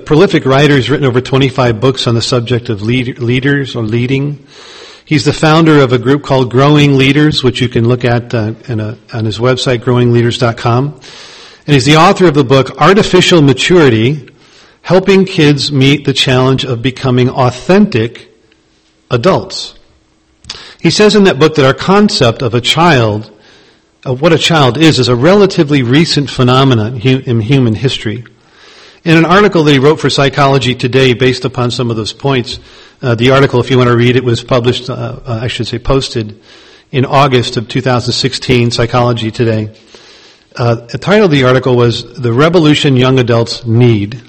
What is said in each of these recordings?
prolific writer. He's written over 25 books on the subject of leaders or leading. He's the founder of a group called Growing Leaders, which you can look at on his website, growingleaders.com. And he's the author of the book, Artificial Maturity, Helping Kids Meet the Challenge of Becoming Authentic Adults. He says in that book that our concept of what a child is a relatively recent phenomenon in human history. In an article that he wrote for Psychology Today based upon some of those points, the article, if you want to read it, was published, posted in August of 2016, Psychology Today. The title of the article was The Revolution Young Adults Need.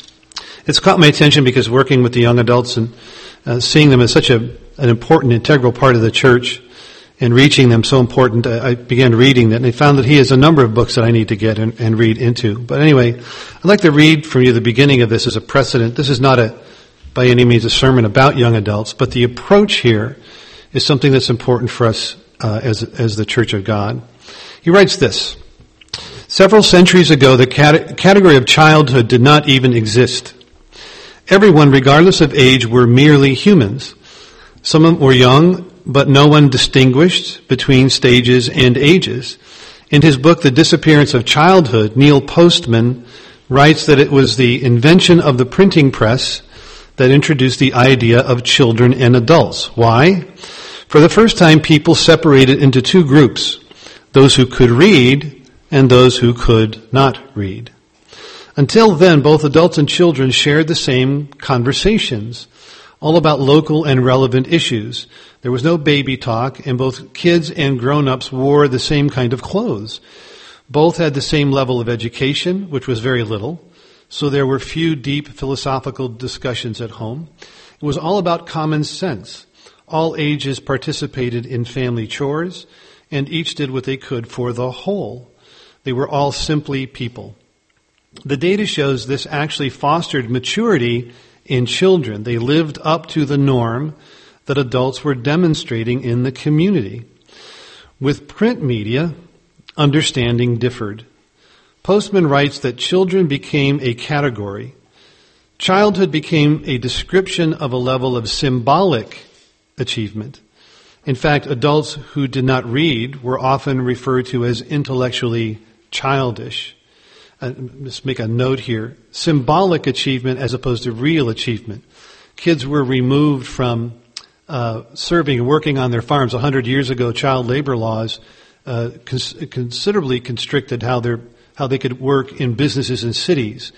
It's caught my attention because working with the young adults and seeing them as such an important, integral part of the church and reaching them so important, I began reading that, and I found that he has a number of books that I need to get and read into. But anyway, I'd like to read from you the beginning of this as a precedent. This is not by any means a sermon about young adults, but the approach here is something that's important for us as the Church of God. He writes this: several centuries ago, the category of childhood did not even exist. Everyone, regardless of age, were merely humans. Some were young, but no one distinguished between stages and ages. In his book, The Disappearance of Childhood, Neil Postman writes that it was the invention of the printing press that introduced the idea of children and adults. Why? For the first time, people separated into two groups, those who could read and those who could not read. Until then, both adults and children shared the same conversations, all about local and relevant issues. There was no baby talk, and both kids and grown-ups wore the same kind of clothes. Both had the same level of education, which was very little, so there were few deep philosophical discussions at home. It was all about common sense. All ages participated in family chores, and each did what they could for the whole. They were all simply people. The data shows this actually fostered maturity in children. They lived up to the norm that adults were demonstrating in the community. With print media, understanding differed. Postman writes that children became a category. Childhood became a description of a level of symbolic achievement. In fact, adults who did not read were often referred to as intellectually childish. Let's make a note here. Symbolic achievement as opposed to real achievement. Kids were removed from serving and working on their farms. 100 years ago, child labor laws considerably constricted how they could work in businesses in cities.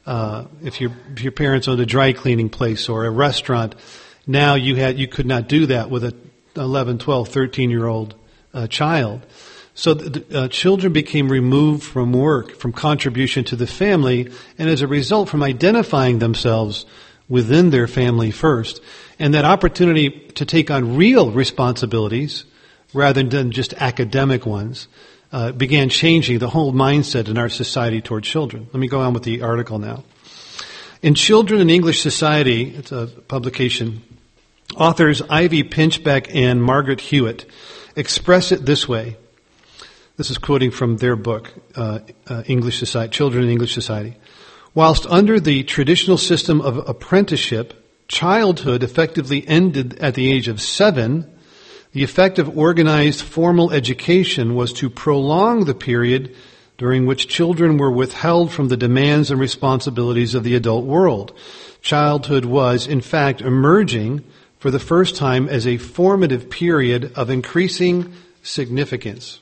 If your parents owned a dry cleaning place or a restaurant, now you could not do that with a 11, 12, 13-year-old child. So children became removed from work, from contribution to the family, and as a result from identifying themselves within their family first. And that opportunity to take on real responsibilities rather than just academic ones began changing the whole mindset in our society toward children. Let me go on with the article now. In Children in English Society, it's a publication, authors Ivy Pinchbeck and Margaret Hewitt express it this way. This is quoting from their book, English Society, Children in English Society. Whilst under the traditional system of apprenticeship, childhood effectively ended at the age of 7, the effect of organized formal education was to prolong the period during which children were withheld from the demands and responsibilities of the adult world. Childhood was, in fact, emerging for the first time as a formative period of increasing significance.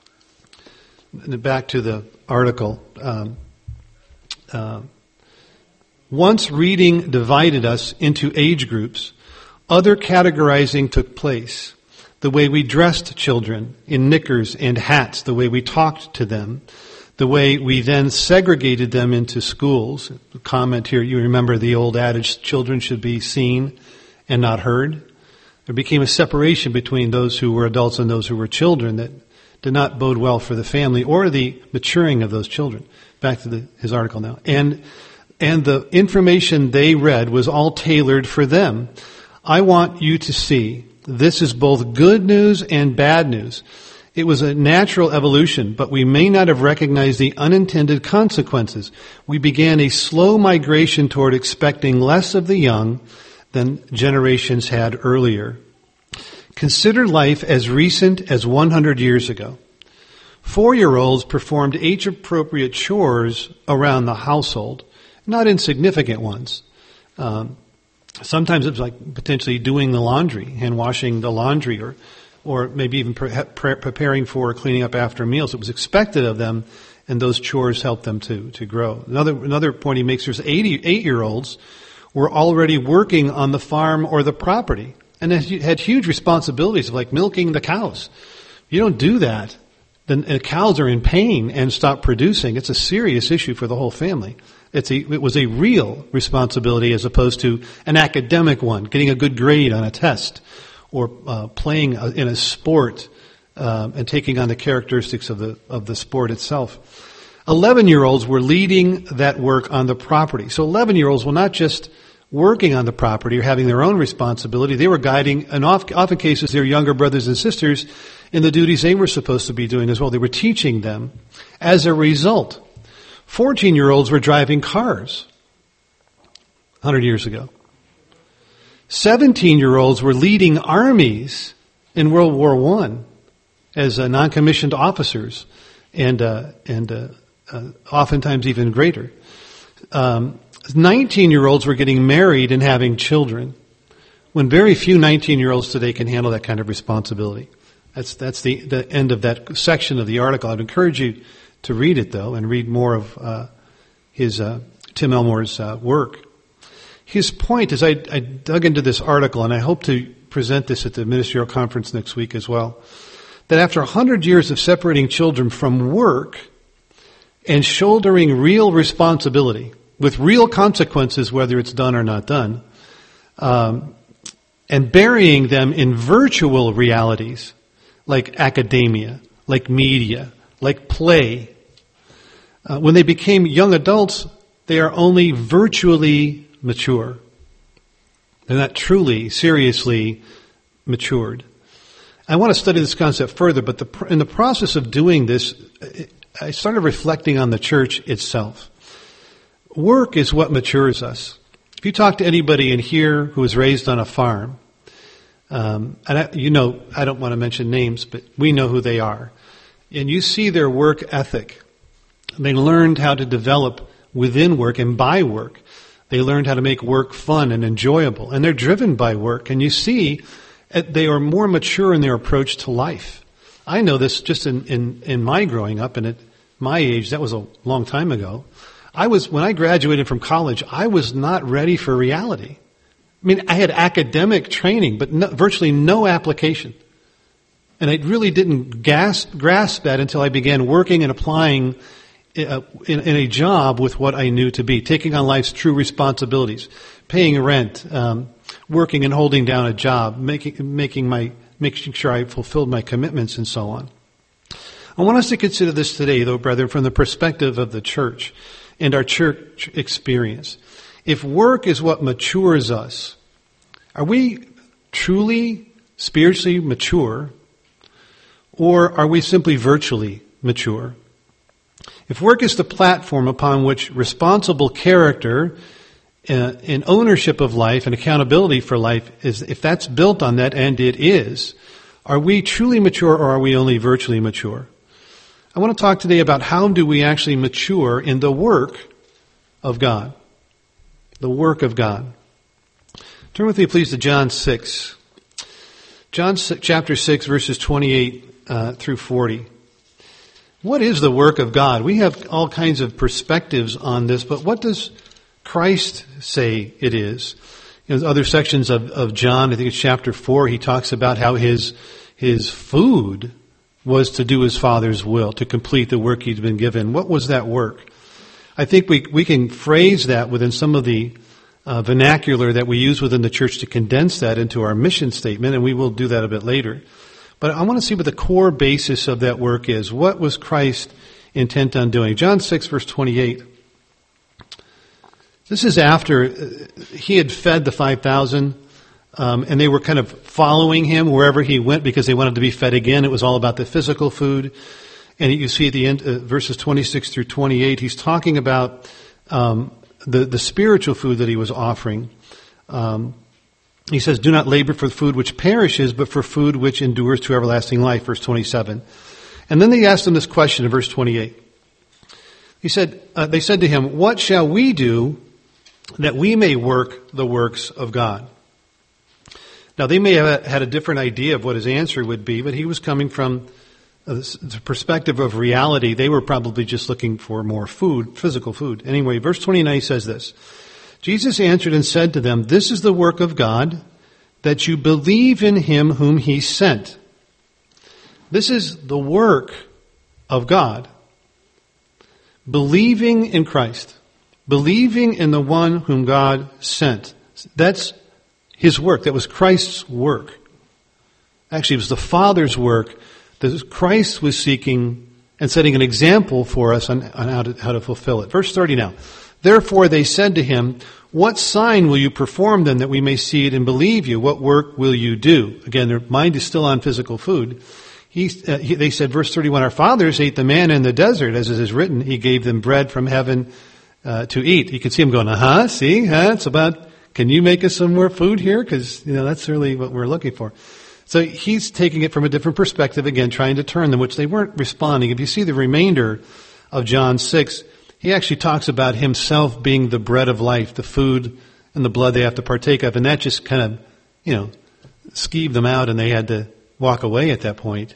Back to the article. Once reading divided us into age groups, other categorizing took place. The way we dressed children in knickers and hats, the way we talked to them, the way we then segregated them into schools. Comment here, you remember the old adage, children should be seen and not heard. There became a separation between those who were adults and those who were children that did not bode well for the family or the maturing of those children. Back to his article now. And the information they read was all tailored for them. I want you to see this is both good news and bad news. It was a natural evolution, but we may not have recognized the unintended consequences. We began a slow migration toward expecting less of the young than generations had earlier. Consider life as recent as 100 years ago. 4-year-olds performed age-appropriate chores around the household, not insignificant ones. Sometimes it was like potentially doing the laundry, hand washing the laundry, or maybe even preparing for cleaning up after meals. It was expected of them, and those chores helped them to grow. Another point he makes is 8-year-olds were already working on the farm or the property, and had huge responsibilities like milking the cows. If you don't do that, then the cows are in pain and stop producing. It's a serious issue for the whole family. It was a real responsibility as opposed to an academic one, getting a good grade on a test, or playing in a sport and taking on the characteristics of the sport itself. 11-year-olds were leading that work on the property. So 11-year-olds were not just working on the property or having their own responsibility. They were guiding, in often cases, their younger brothers and sisters in the duties they were supposed to be doing as well. They were teaching them. As a result, 14-year-olds were driving cars 100 years ago. 17-year-olds were leading armies in World War I as non-commissioned officers, and oftentimes even greater. 19-year-olds were getting married and having children, when very few 19-year-olds today can handle that kind of responsibility. That's the end of that section of the article. I'd encourage you to read it, though, and read more of Tim Elmore's work. His point is, I dug into this article, and I hope to present this at the ministerial conference next week as well, that after 100 years of separating children from work and shouldering real responsibility, with real consequences whether it's done or not done, and burying them in virtual realities like academia, like media, like play, when they became young adults, they are only virtually mature. They're not truly, seriously matured. I want to study this concept further, but in the process of doing this, I started reflecting on the church itself. Work is what matures us. If you talk to anybody in here who was raised on a farm, and I don't want to mention names, but we know who they are, and you see their work ethic. They learned how to develop within work and by work. They learned how to make work fun and enjoyable, and they're driven by work. And you see, they are more mature in their approach to life. I know this just in my growing up, and at my age, that was a long time ago. When I graduated from college, I was not ready for reality. I mean, I had academic training, but virtually no application. And I really didn't grasp that until I began working and applying in a job with what I knew to be, taking on life's true responsibilities, paying rent, working and holding down a job, making sure I fulfilled my commitments, and so on. I want us to consider this today, though, brethren, from the perspective of the church and our church experience. If work is what matures us, are we truly spiritually mature, or are we simply virtually mature? If work is the platform upon which responsible character and ownership of life and accountability for life is, if that's built on that, and it is, are we truly mature, or are we only virtually mature? I want to talk today about how do we actually mature in the work of God. The work of God. Turn with me, please, to John 6. John chapter 6, verses 28 through 40. What is the work of God? We have all kinds of perspectives on this, but what does Christ say it is? In other sections of John, I think it's chapter 4, he talks about how his food was to do his Father's will, to complete the work he'd been given. What was that work? I think we can phrase that within some of the vernacular that we use within the church to condense that into our mission statement, and we will do that a bit later. But I want to see what the core basis of that work is. What was Christ intent on doing? John 6, verse 28. This is after he had fed the 5,000 And they were kind of following him wherever he went because they wanted to be fed again. It was all about the physical food. And you see at the end, verses 26 through 28, he's talking about the spiritual food that he was offering. He says, do not labor for food which perishes, but for food which endures to everlasting life, verse 27. And then they asked him this question in verse 28. He said, they said to him, what shall we do that we may work the works of God? Now, they may have had a different idea of what his answer would be, but he was coming from the perspective of reality. They were probably just looking for more food, physical food. Anyway, verse 29 says this. Jesus answered and said to them, this is the work of God, that you believe in him whom he sent. This is the work of God. Believing in Christ. Believing in the one whom God sent. That's his work. That was Christ's work. Actually, it was the Father's work that Christ was seeking and setting an example for us on how to fulfill it. Verse 30 now. Therefore they said to him, what sign will you perform then that we may see it and believe you? What work will you do? Again, their mind is still on physical food. They said, verse 31, our fathers ate the manna in the desert, as it is written, he gave them bread from heaven to eat. You can see him going, it's about, can you make us some more food here? Because, that's really what we're looking for. So he's taking it from a different perspective, again, trying to turn them, which they weren't responding. If you see the remainder of John 6, he actually talks about himself being the bread of life, the food and the blood they have to partake of. And that just kind of, skeeved them out and they had to walk away at that point.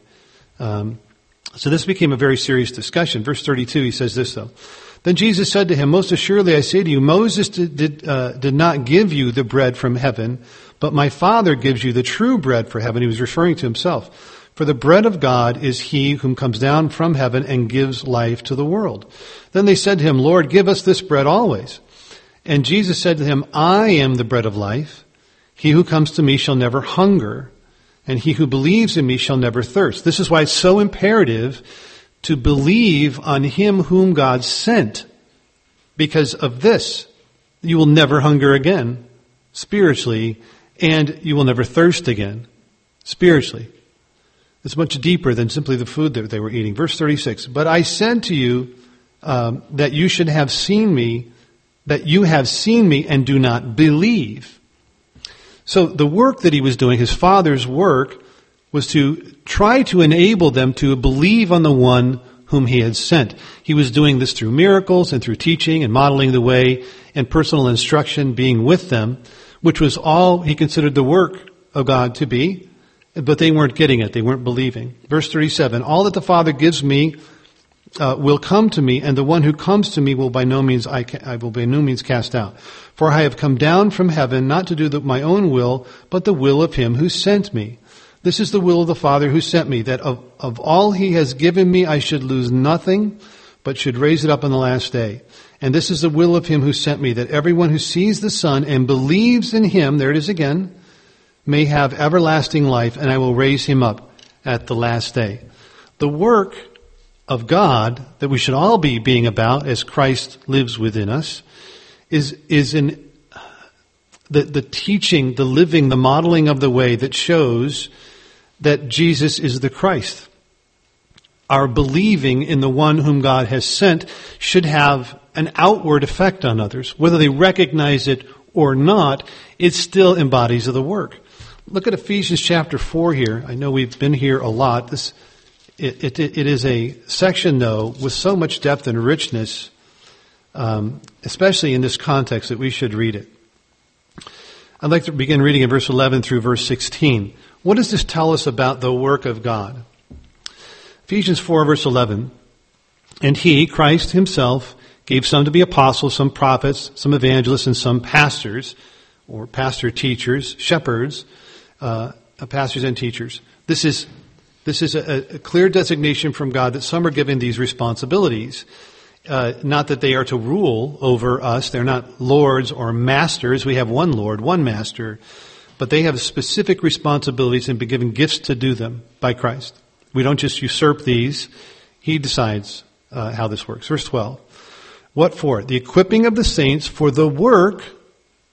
So this became a very serious discussion. Verse 32, he says this though. Then Jesus said to him, most assuredly I say to you, Moses did not give you the bread from heaven, but my Father gives you the true bread for heaven. He was referring to himself. For the bread of God is he whom comes down from heaven and gives life to the world. Then they said to him, Lord, give us this bread always. And Jesus said to him, I am the bread of life. He who comes to me shall never hunger, and he who believes in me shall never thirst. This is why it's so imperative to believe on him whom God sent. Because of this, you will never hunger again, spiritually, and you will never thirst again, spiritually. It's much deeper than simply the food that they were eating. Verse 36, but I said to you that you should have seen me, that you have seen me and do not believe. So the work that he was doing, his Father's work, was to try to enable them to believe on the one whom he had sent. He was doing this through miracles and through teaching and modeling the way and personal instruction, being with them, which was all he considered the work of God to be. But they weren't getting it. They weren't believing. Verse 37, all that the Father gives me will come to me, and the one who comes to me will by no means I will by no means cast out. For I have come down from heaven not to do my own will, but the will of him who sent me. This is the will of the Father who sent me, that of all he has given me I should lose nothing, but should raise it up on the last day. And this is the will of him who sent me, that everyone who sees the Son and believes in him, there it is again, may have everlasting life, and I will raise him up at the last day. The work of God that we should all be being about as Christ lives within us is in the teaching, the living, the modeling of the way that shows that Jesus is the Christ. Our believing in the one whom God has sent should have an outward effect on others. Whether they recognize it or not, it still embodies the work. Look at Ephesians chapter 4 here. I know we've been here a lot. It is a section, though, with so much depth and richness, especially in this context, that we should read it. I'd like to begin reading in verse 11 through verse 16. What does this tell us about the work of God? Ephesians 4, verse 11. And he, Christ himself, gave some to be apostles, some prophets, some evangelists, and some pastors, or pastor teachers, shepherds, pastors and teachers. This is a clear designation from God that some are given these responsibilities. Not that they are to rule over us. They're not lords or masters. We have one Lord, one master. But they have specific responsibilities and been given gifts to do them by Christ. We don't just usurp these. He decides how this works. Verse 12. What for? The equipping of the saints for the work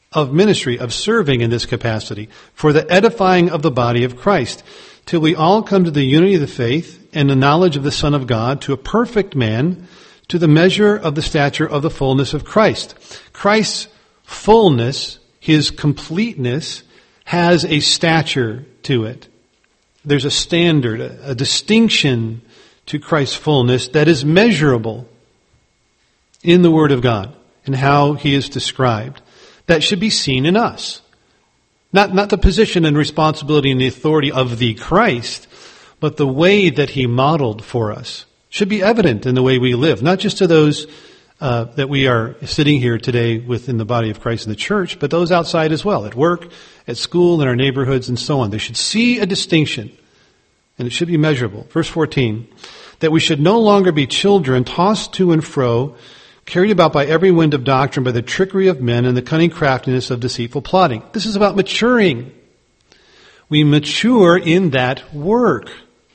of ministry, of serving in this capacity, for the edifying of the body of Christ, till we all come to the unity of the faith and the knowledge of the Son of God, to a perfect man, to the measure of the stature of the fullness of Christ. Christ's fullness, his completeness, has a stature to it. There's a standard, a distinction to Christ's fullness that is measurable in the Word of God and how he is described. That should be seen in us. Not the position and responsibility and the authority of the Christ, but the way that he modeled for us should be evident in the way we live, not just to those that we are sitting here today within the body of Christ in the church, but those outside as well, at work, at school, in our neighborhoods, and so on. They should see a distinction, and it should be measurable. Verse 14, that we should no longer be children tossed to and fro, carried about by every wind of doctrine, by the trickery of men and the cunning craftiness of deceitful plotting. This is about maturing. We mature in that work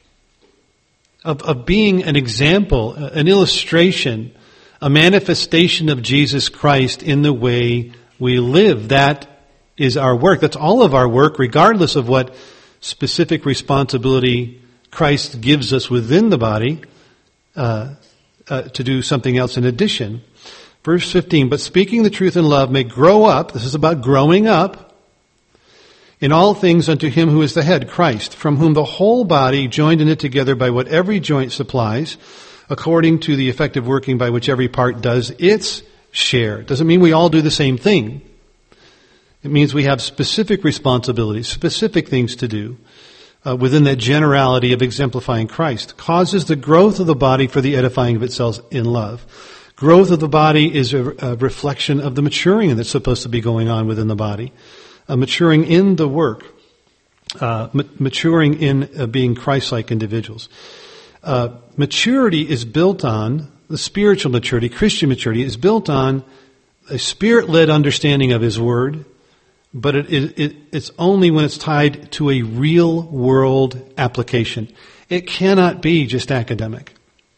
of being an example, an illustration, a manifestation of Jesus Christ in the way we live. That is our work. That's all of our work, regardless of what specific responsibility Christ gives us within the body to do something else in addition. Verse 15, but speaking the truth in love may grow up, this is about growing up, in all things unto him who is the head, Christ, from whom the whole body, joined in it together by what every joint supplies, according to the effective working by which every part does its share. It doesn't mean we all do the same thing. It means we have specific responsibilities, specific things to do within that generality of exemplifying Christ. Causes the growth of the body for the edifying of itself in love. Growth of the body is a reflection of the maturing that's supposed to be going on within the body. Maturing in the work. Maturing in being Christ-like individuals. Maturity is built on, the spiritual maturity, Christian maturity, is built on a Spirit-led understanding of His Word, but it's only when it's tied to a real-world application. It cannot be just academic.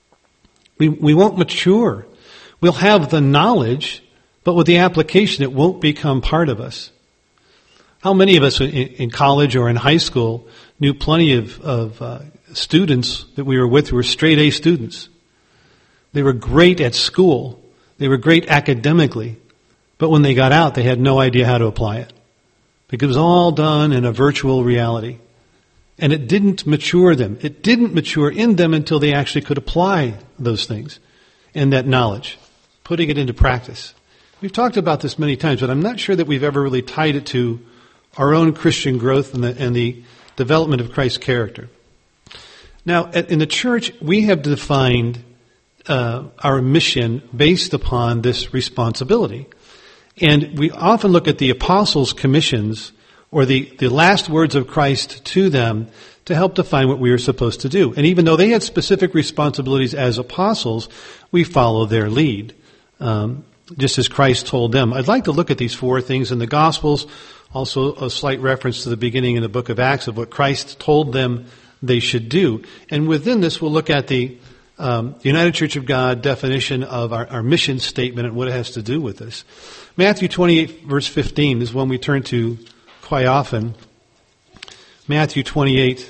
We won't mature. We'll have the knowledge, but with the application, it won't become part of us. How many of us in college or in high school knew plenty of students that we were with who were straight A students? They were great at school. They were great academically. But when they got out, they had no idea how to apply it. Because it was all done in a virtual reality. And it didn't mature them. It didn't mature in them until they actually could apply those things and that knowledge, putting it into practice. We've talked about this many times, but I'm not sure that we've ever really tied it to our own Christian growth and the development of Christ's character. Now, in the church, we have defined our mission based upon this responsibility. And we often look at the apostles' commissions or the last words of Christ to them to help define what we are supposed to do. And even though they had specific responsibilities as apostles, we follow their lead, just as Christ told them. I'd like to look at these four things in the Gospels, also a slight reference to the beginning in the book of Acts of what Christ told them they should do. And within this, we'll look at the United Church of God definition of our mission statement and what it has to do with this. Matthew 28, verse 15 is one we turn to quite often. Matthew 28.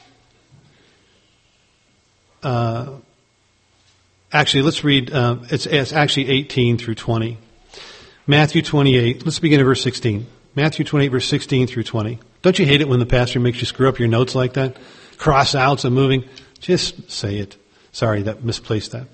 Actually, let's read, it's actually 18 through 20. Matthew 28, let's begin at verse 16. Matthew 28, verse 16 through 20. Don't you hate it when the pastor makes you screw up your notes like that? Cross outs and moving? Just say it. Sorry, that misplaced that.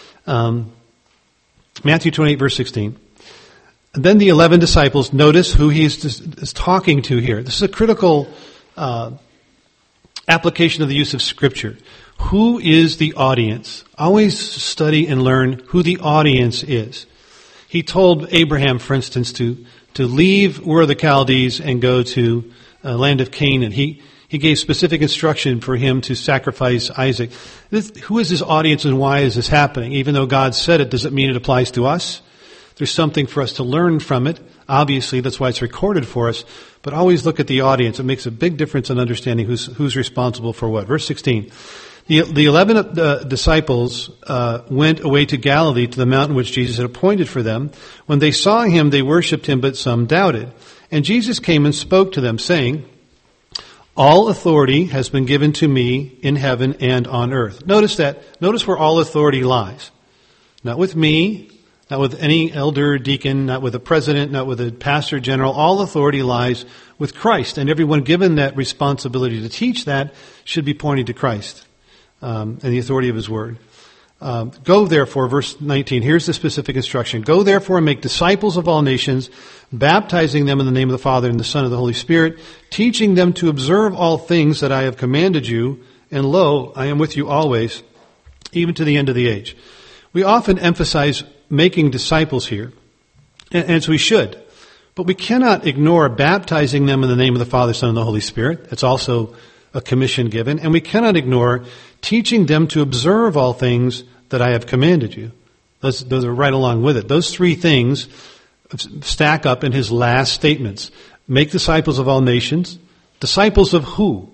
Matthew 28, verse 16. And then the 11 disciples, notice who he is talking to here. This is a critical application of the use of Scripture. Who is the audience? Always study and learn who the audience is. He told Abraham, for instance, to leave Ur of the Chaldees and go to land of Canaan. He gave specific instruction for him to sacrifice Isaac. Who is his audience and why is this happening? Even though God said it, does it mean it applies to us? There's something for us to learn from it. Obviously, that's why it's recorded for us. But always look at the audience. It makes a big difference in understanding who's responsible for what. Verse 16. The 11 disciples went away to Galilee, to the mountain which Jesus had appointed for them. When they saw him, they worshipped him, but some doubted. And Jesus came and spoke to them, saying, all authority has been given to me in heaven and on earth. Notice where all authority lies. Not with me, not with any elder, deacon, not with a president, not with a pastor general. All authority lies with Christ. And everyone given that responsibility to teach that should be pointing to Christ and the authority of his word. Go therefore, verse 19, here's the specific instruction. Go therefore and make disciples of all nations, baptizing them in the name of the Father and the Son and the Holy Spirit, teaching them to observe all things that I have commanded you, and lo, I am with you always, even to the end of the age. We often emphasize making disciples here, as we should, but we cannot ignore baptizing them in the name of the Father, Son, and the Holy Spirit. It's also a commission given, and we cannot ignore teaching them to observe all things that I have commanded you. Those are right along with it. Those three things stack up in his last statements. Make disciples of all nations. Disciples of who?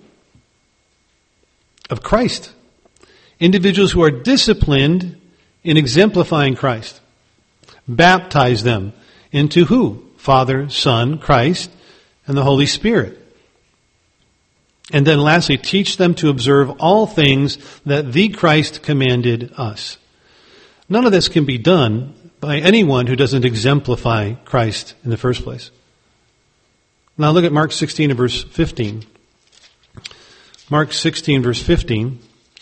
Of Christ. Individuals who are disciplined in exemplifying Christ. Baptize them into who? Father, Son, Christ, and the Holy Spirit. And then lastly, teach them to observe all things that the Christ commanded us. None of this can be done by anyone who doesn't exemplify Christ in the first place. Now look at Mark 16 and verse 15. Mark 16 verse 15.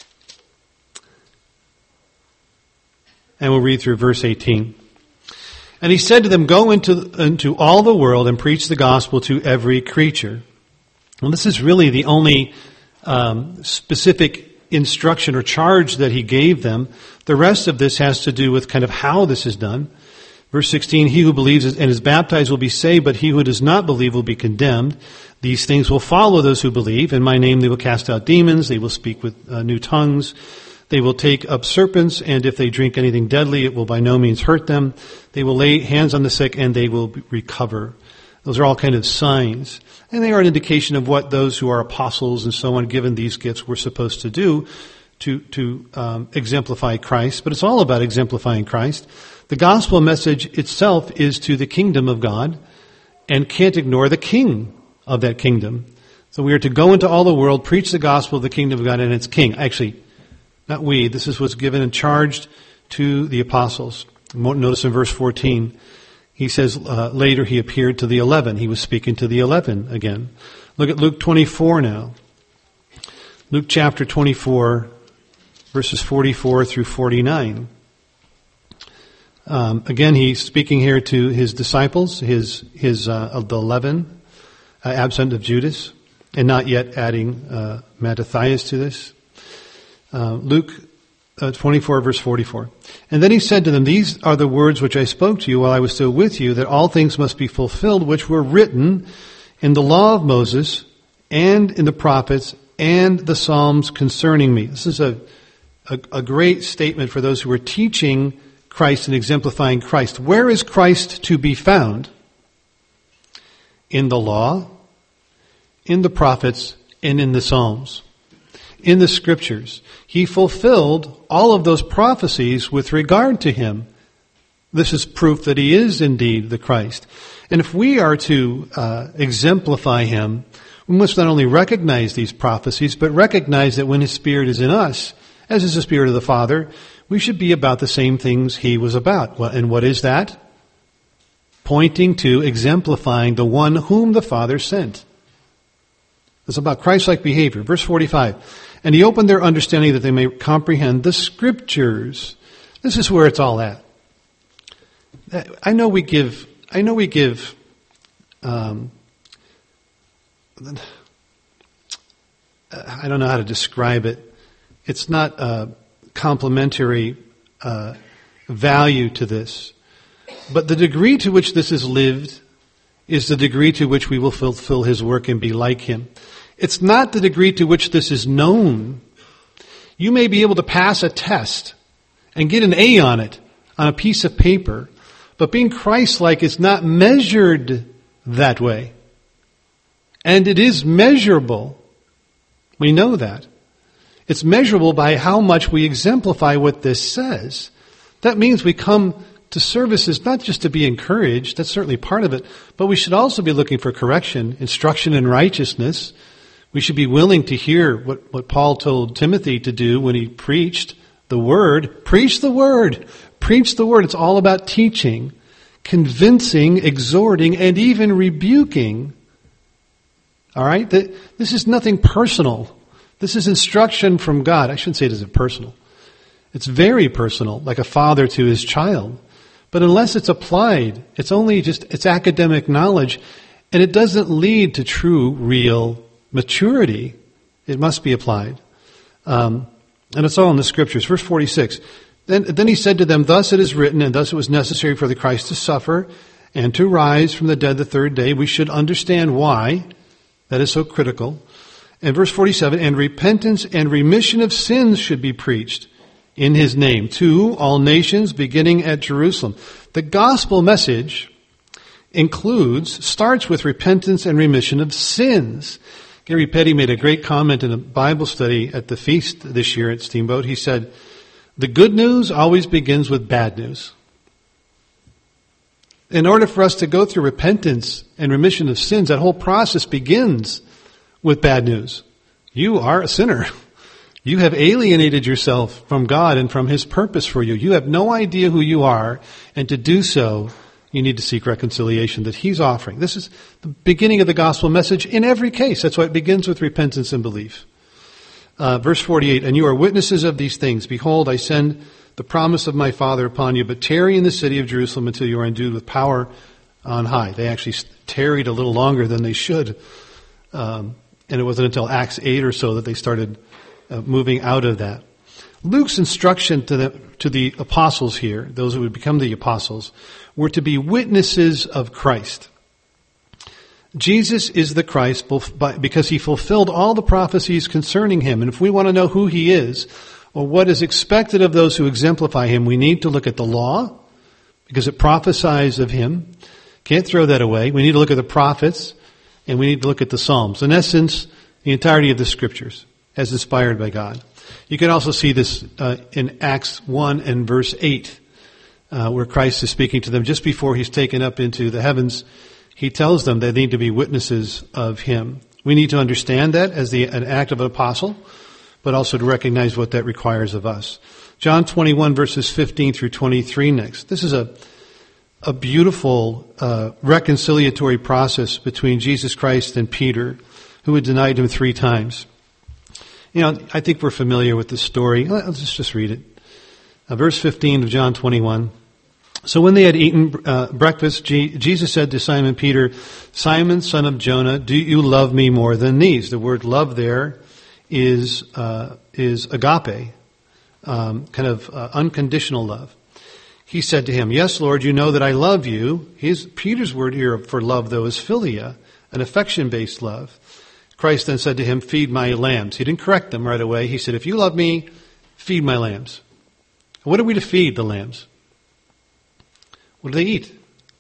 And we'll read through verse 18. And he said to them, go into all the world and preach the gospel to every creature. Well, this is really the only specific instruction or charge that he gave them. The rest of this has to do with kind of how this is done. Verse 16, he who believes and is baptized will be saved, but he who does not believe will be condemned. These things will follow those who believe. In my name they will cast out demons. They will speak with new tongues. They will take up serpents, and if they drink anything deadly, it will by no means hurt them. They will lay hands on the sick, and they will recover. Those are all kind of signs. And they are an indication of what those who are apostles and so on, given these gifts, were supposed to do to exemplify Christ. But it's all about exemplifying Christ. The gospel message itself is to the kingdom of God and can't ignore the king of that kingdom. So we are to go into all the world, preach the gospel of the kingdom of God and its king. Actually, not we. This is what's given and charged to the apostles. Notice in verse 14. He says later he appeared to the 11. He was speaking to the 11 again. Look at Luke 24 now. Luke chapter 24, verses 44 through 49. Again, he's speaking here to his disciples, the 11, absent of Judas, and not yet adding Mattathias to this. Luke 24 verse 44. And then he said to them, these are the words which I spoke to you while I was still with you, that all things must be fulfilled which were written in the law of Moses and in the prophets and the Psalms concerning me. This is a great statement for those who are teaching Christ and exemplifying Christ. Where is Christ to be found? In the law, in the prophets, and in the Psalms. In the scriptures. He fulfilled all of those prophecies with regard to him. This is proof that he is indeed the Christ. And if we are to exemplify him, we must not only recognize these prophecies, but recognize that when his Spirit is in us, as is the Spirit of the Father, we should be about the same things he was about. And what is that? Pointing to, exemplifying the one whom the Father sent. It's about Christ-like behavior. Verse 45. And he opened their understanding that they may comprehend the scriptures. This is where it's all at. I know we give, I don't know how to describe it. It's not a complementary value to this. But the degree to which this is lived is the degree to which we will fulfill his work and be like him. It's not the degree to which this is known. You may be able to pass a test and get an A on it, on a piece of paper, but being Christ-like is not measured that way. And it is measurable. We know that. It's measurable by how much we exemplify what this says. That means we come to services not just to be encouraged, that's certainly part of it, but we should also be looking for correction, instruction in righteousness. We should be willing to hear what Paul told Timothy to do when he preached the Word. Preach the Word. Preach the Word. It's all about teaching, convincing, exhorting, and even rebuking. All right? This is nothing personal. This is instruction from God. I shouldn't say it isn't personal. It's very personal, like a father to his child. But unless it's applied, it's academic knowledge, and it doesn't lead to true, real maturity. It must be applied. And it's all in the Scriptures. Verse 46. Then he said to them, "Thus it is written, and thus it was necessary for the Christ to suffer and to rise from the dead the third day." We should understand why that is so critical. And verse 47, "And repentance and remission of sins should be preached in his name to all nations, beginning at Jerusalem." The gospel message starts with repentance and remission of sins. Gary Petty made a great comment in a Bible study at the feast this year at Steamboat. He said, "The good news always begins with bad news." In order for us to go through repentance and remission of sins, that whole process begins with bad news. You are a sinner. You have alienated yourself from God and from His purpose for you. You have no idea who you are, and to do so, you need to seek reconciliation that He's offering. This is the beginning of the gospel message in every case. That's why it begins with repentance and belief. Verse 48, "And you are witnesses of these things. Behold, I send the promise of my Father upon you, but tarry in the city of Jerusalem until you are endued with power on high." They actually tarried a little longer than they should. And it wasn't until Acts 8 or so that they started moving out of that. Luke's instruction to the apostles here, those who would become the apostles, were to be witnesses of Christ. Jesus is the Christ because He fulfilled all the prophecies concerning Him. And if we want to know who He is, or what is expected of those who exemplify Him, we need to look at the law, because it prophesies of Him. Can't throw that away. We need to look at the prophets, and we need to look at the Psalms. In essence, the entirety of the Scriptures, as inspired by God. You can also see this in Acts 1 and verse 8, where Christ is speaking to them just before He's taken up into the heavens. He tells them they need to be witnesses of Him. We need to understand that as an act of an apostle, but also to recognize what that requires of us. John 21 verses 15 through 23 next. This is a beautiful reconciliatory process between Jesus Christ and Peter, who had denied Him 3 times. You know, I think we're familiar with this story. Let's just read it. Verse 15 of John 21. "So when they had eaten breakfast, Jesus said to Simon Peter, 'Simon, son of Jonah, do you love me more than these?'" The word love there is agape, kind of unconditional love. He said to him, "Yes, Lord, you know that I love you." Peter's word here for love, though, is philia, an affection-based love. Christ then said to him, "Feed my lambs." He didn't correct them right away. He said, "If you love me, feed my lambs." What are we to feed the lambs? What do they eat?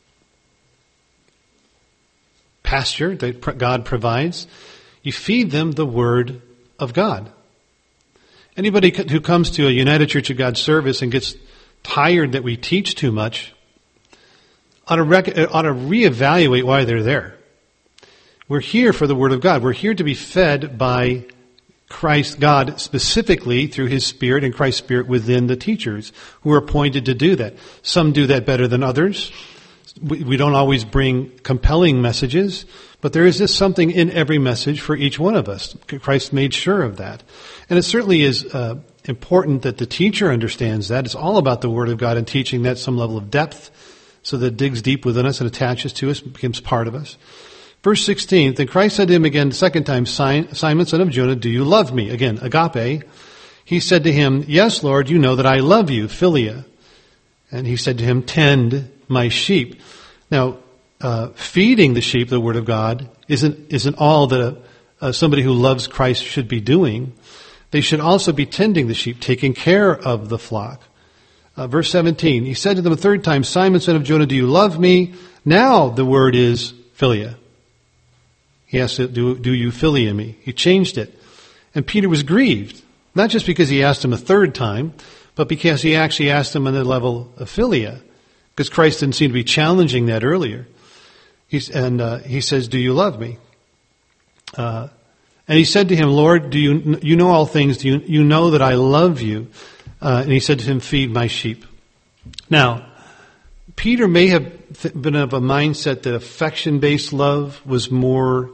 Pasture that God provides. You feed them the Word of God. Anybody who comes to a United Church of God service and gets tired that we teach too much ought to reevaluate why they're there. We're here for the Word of God. We're here to be fed by Christ, God, specifically through His Spirit and Christ's Spirit within the teachers who are appointed to do that. Some do that better than others. We don't always bring compelling messages, but there is just something in every message for each one of us. Christ made sure of that. And it certainly is important that the teacher understands that. It's all about the Word of God and teaching that some level of depth so that it digs deep within us and attaches to us, becomes part of us. Verse 16, "Then Christ said to him again the second time, 'Simon, son of Jonah, do you love me?' Again, agape. He said to him, 'Yes, Lord, you know that I love you,' philia. And he said to him, 'Tend my sheep.'" Now, feeding the sheep, the Word of God, isn't all that somebody who loves Christ should be doing. They should also be tending the sheep, taking care of the flock. Verse 17, he said to them a third time, "Simon, son of Jonah, do you love me?" Now the word is philia. He asked, do you philia me? He changed it. And Peter was grieved Not just because he asked him a third time, but because he actually asked him on the level of philia, because Christ didn't seem to be challenging that earlier. He says, "Do you love me?" And he said to him, "Lord, do you know all things? Do you know that I love you?" And he said to him, "Feed my sheep." Now, Peter may have been of a mindset that affection-based love was more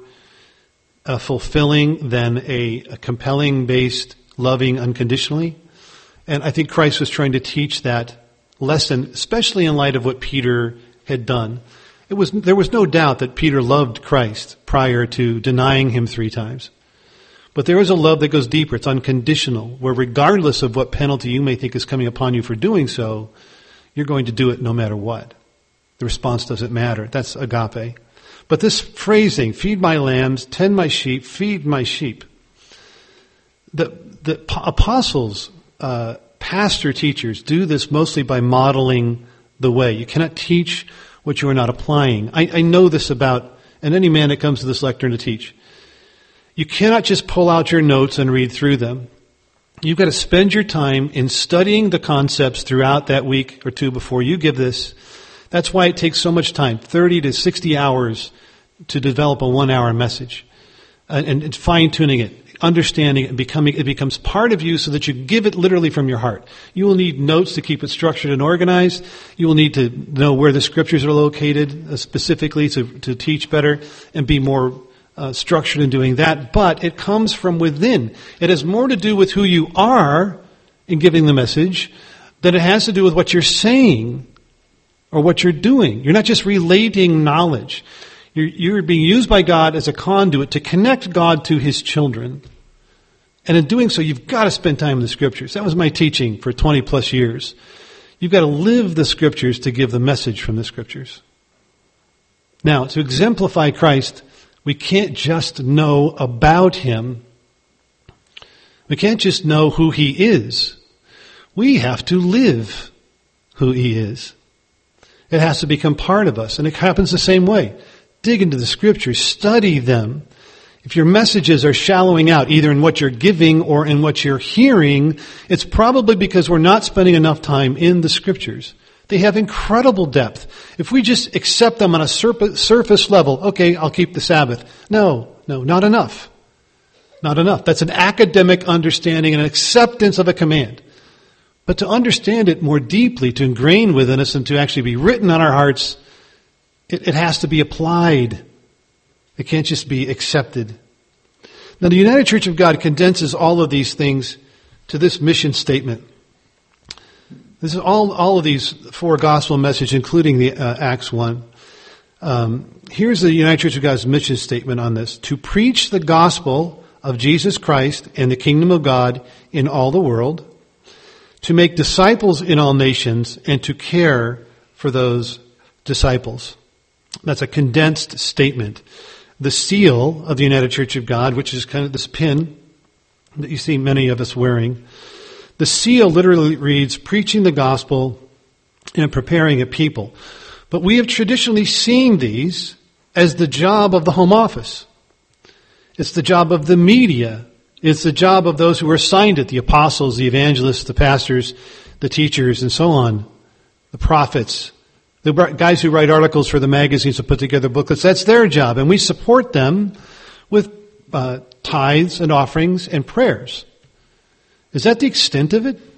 fulfilling than a compelling-based loving unconditionally. And I think Christ was trying to teach that lesson, especially in light of what Peter had done. There was no doubt that Peter loved Christ prior to denying him 3 times. But there is a love that goes deeper. It's unconditional, where regardless of what penalty you may think is coming upon you for doing so, you're going to do it no matter what. The response doesn't matter. That's agape. But this phrasing, feed my lambs, tend my sheep, feed my sheep. The apostles, pastor teachers do this mostly by modeling the way. You cannot teach what you are not applying. I know this about, and any man that comes to this lectern to teach. You cannot just pull out your notes and read through them. You've got to spend your time in studying the concepts throughout that week or 2 before you give this. That's why it takes so much time, 30 to 60 hours to develop a 1-hour message. And fine-tuning it, understanding it, and it becomes part of you so that you give it literally from your heart. You will need notes to keep it structured and organized. You will need to know where the scriptures are located specifically to teach better and be more structured in doing that. But it comes from within. It has more to do with who you are in giving the message than it has to do with what you're saying or what you're doing. You're not just relating knowledge. You're being used by God as a conduit to connect God to His children. And in doing so, you've got to spend time in the Scriptures. That was my teaching for 20 plus years. You've got to live the Scriptures to give the message from the Scriptures. Now, to exemplify Christ, we can't just know about Him. We can't just know who He is. We have to live who He is. It has to become part of us. And it happens the same way. Dig into the Scriptures, study them. If your messages are shallowing out, either in what you're giving or in what you're hearing, it's probably because we're not spending enough time in the Scriptures. They have incredible depth. If we just accept them on a surface level, okay, I'll keep the Sabbath. No, not enough. Not enough. That's an academic understanding and an acceptance of a command. But to understand it more deeply, to ingrain within us and to actually be written on our hearts, it has to be applied. It can't just be accepted. Now, the United Church of God condenses all of these things to this mission statement. This is all of these 4 gospel messages, including the Acts 1. Here's the United Church of God's mission statement on this. To preach the gospel of Jesus Christ and the kingdom of God in all the world, to make disciples in all nations, and to care for those disciples. That's a condensed statement. The seal of the United Church of God, which is kind of this pin that you see many of us wearing, the seal literally reads, preaching the gospel and preparing a people. But we have traditionally seen these as the job of the home office. It's the job of the media. It's the job of those who are assigned it, the apostles, the evangelists, the pastors, the teachers, and so on, the prophets, the guys who write articles for the magazines to put together booklets. That's their job, and we support them with tithes and offerings and prayers. Is that the extent of it?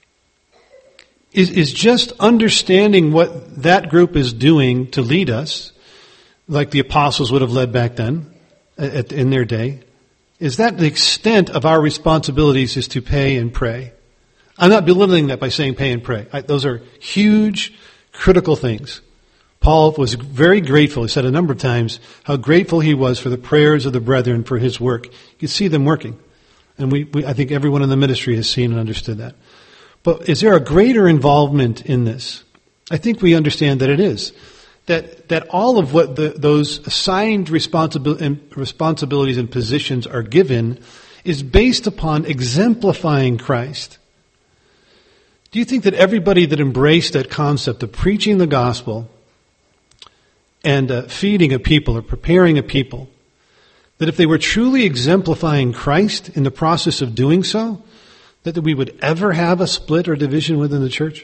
Is just understanding what that group is doing to lead us, like the apostles would have led back then, in their day, is that the extent of our responsibilities is to pay and pray? I'm not belittling that by saying pay and pray. Those are huge, critical things. Paul was very grateful. He said a number of times how grateful he was for the prayers of the brethren for his work. You could see them working. And I think everyone in the ministry has seen and understood that. But is there a greater involvement in this? I think we understand that it is. That all of what those assigned responsibilities and positions are given is based upon exemplifying Christ. Do you think that everybody that embraced that concept of preaching the gospel and feeding a people or preparing a people, that if they were truly exemplifying Christ in the process of doing so, that we would ever have a split or division within the church?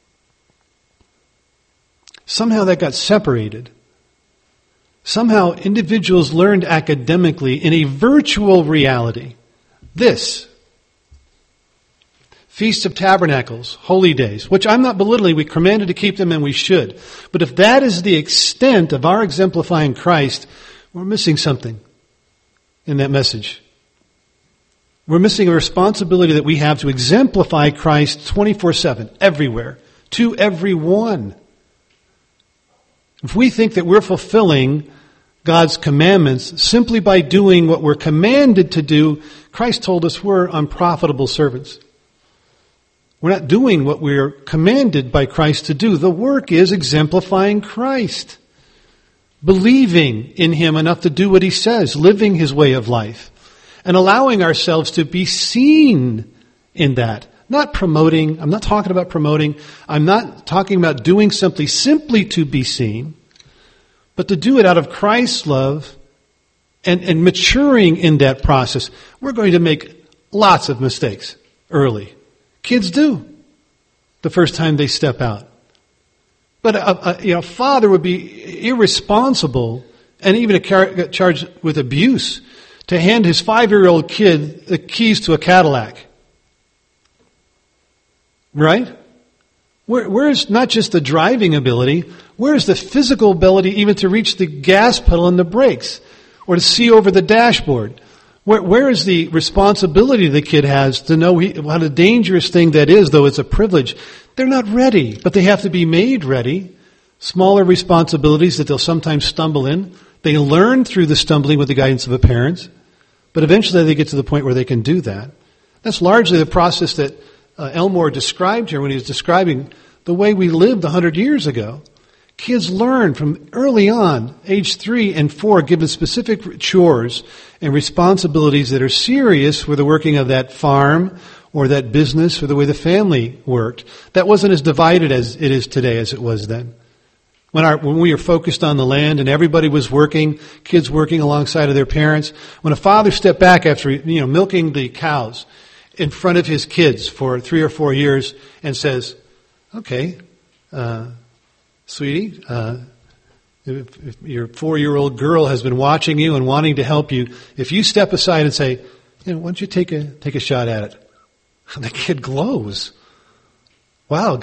Somehow that got separated. Somehow individuals learned academically in a virtual reality. This. Feast of Tabernacles, holy days, which I'm not belittling. We commanded to keep them and we should. But if that is the extent of our exemplifying Christ, we're missing something in that message. We're missing a responsibility that we have to exemplify Christ 24/7, everywhere, to everyone. If we think that we're fulfilling God's commandments simply by doing what we're commanded to do, Christ told us we're unprofitable servants. We're not doing what we're commanded by Christ to do. The work is exemplifying Christ. Believing in Him enough to do what He says, living His way of life, and allowing ourselves to be seen in that. Not promoting. I'm not talking about promoting. I'm not talking about doing something simply to be seen, but to do it out of Christ's love and maturing in that process. We're going to make lots of mistakes early. Kids do the first time they step out. But a father would be irresponsible and even get charged with abuse to hand his 5-year-old kid the keys to a Cadillac. Right? Where's not just the driving ability, where's the physical ability even to reach the gas pedal and the brakes or to see over the dashboard? Where is the responsibility the kid has to know what a dangerous thing that is, though it's a privilege? They're not ready, but they have to be made ready. Smaller responsibilities that they'll sometimes stumble in. They learn through the stumbling with the guidance of a parent, but eventually they get to the point where they can do that. That's largely the process that Elmore described here when he was describing the way we lived 100 years ago. Kids learn from early on, age 3 and 4, given specific chores and responsibilities that are serious for the working of that farm or that business or the way the family worked. That wasn't as divided as it is today as it was then. When we were focused on the land and everybody was working, kids working alongside of their parents, when a father stepped back after milking the cows in front of his kids for 3 or 4 years and says, okay, sweetie, if your 4-year-old girl has been watching you and wanting to help you, if you step aside and say, why don't you take a shot at it? The kid glows. Wow,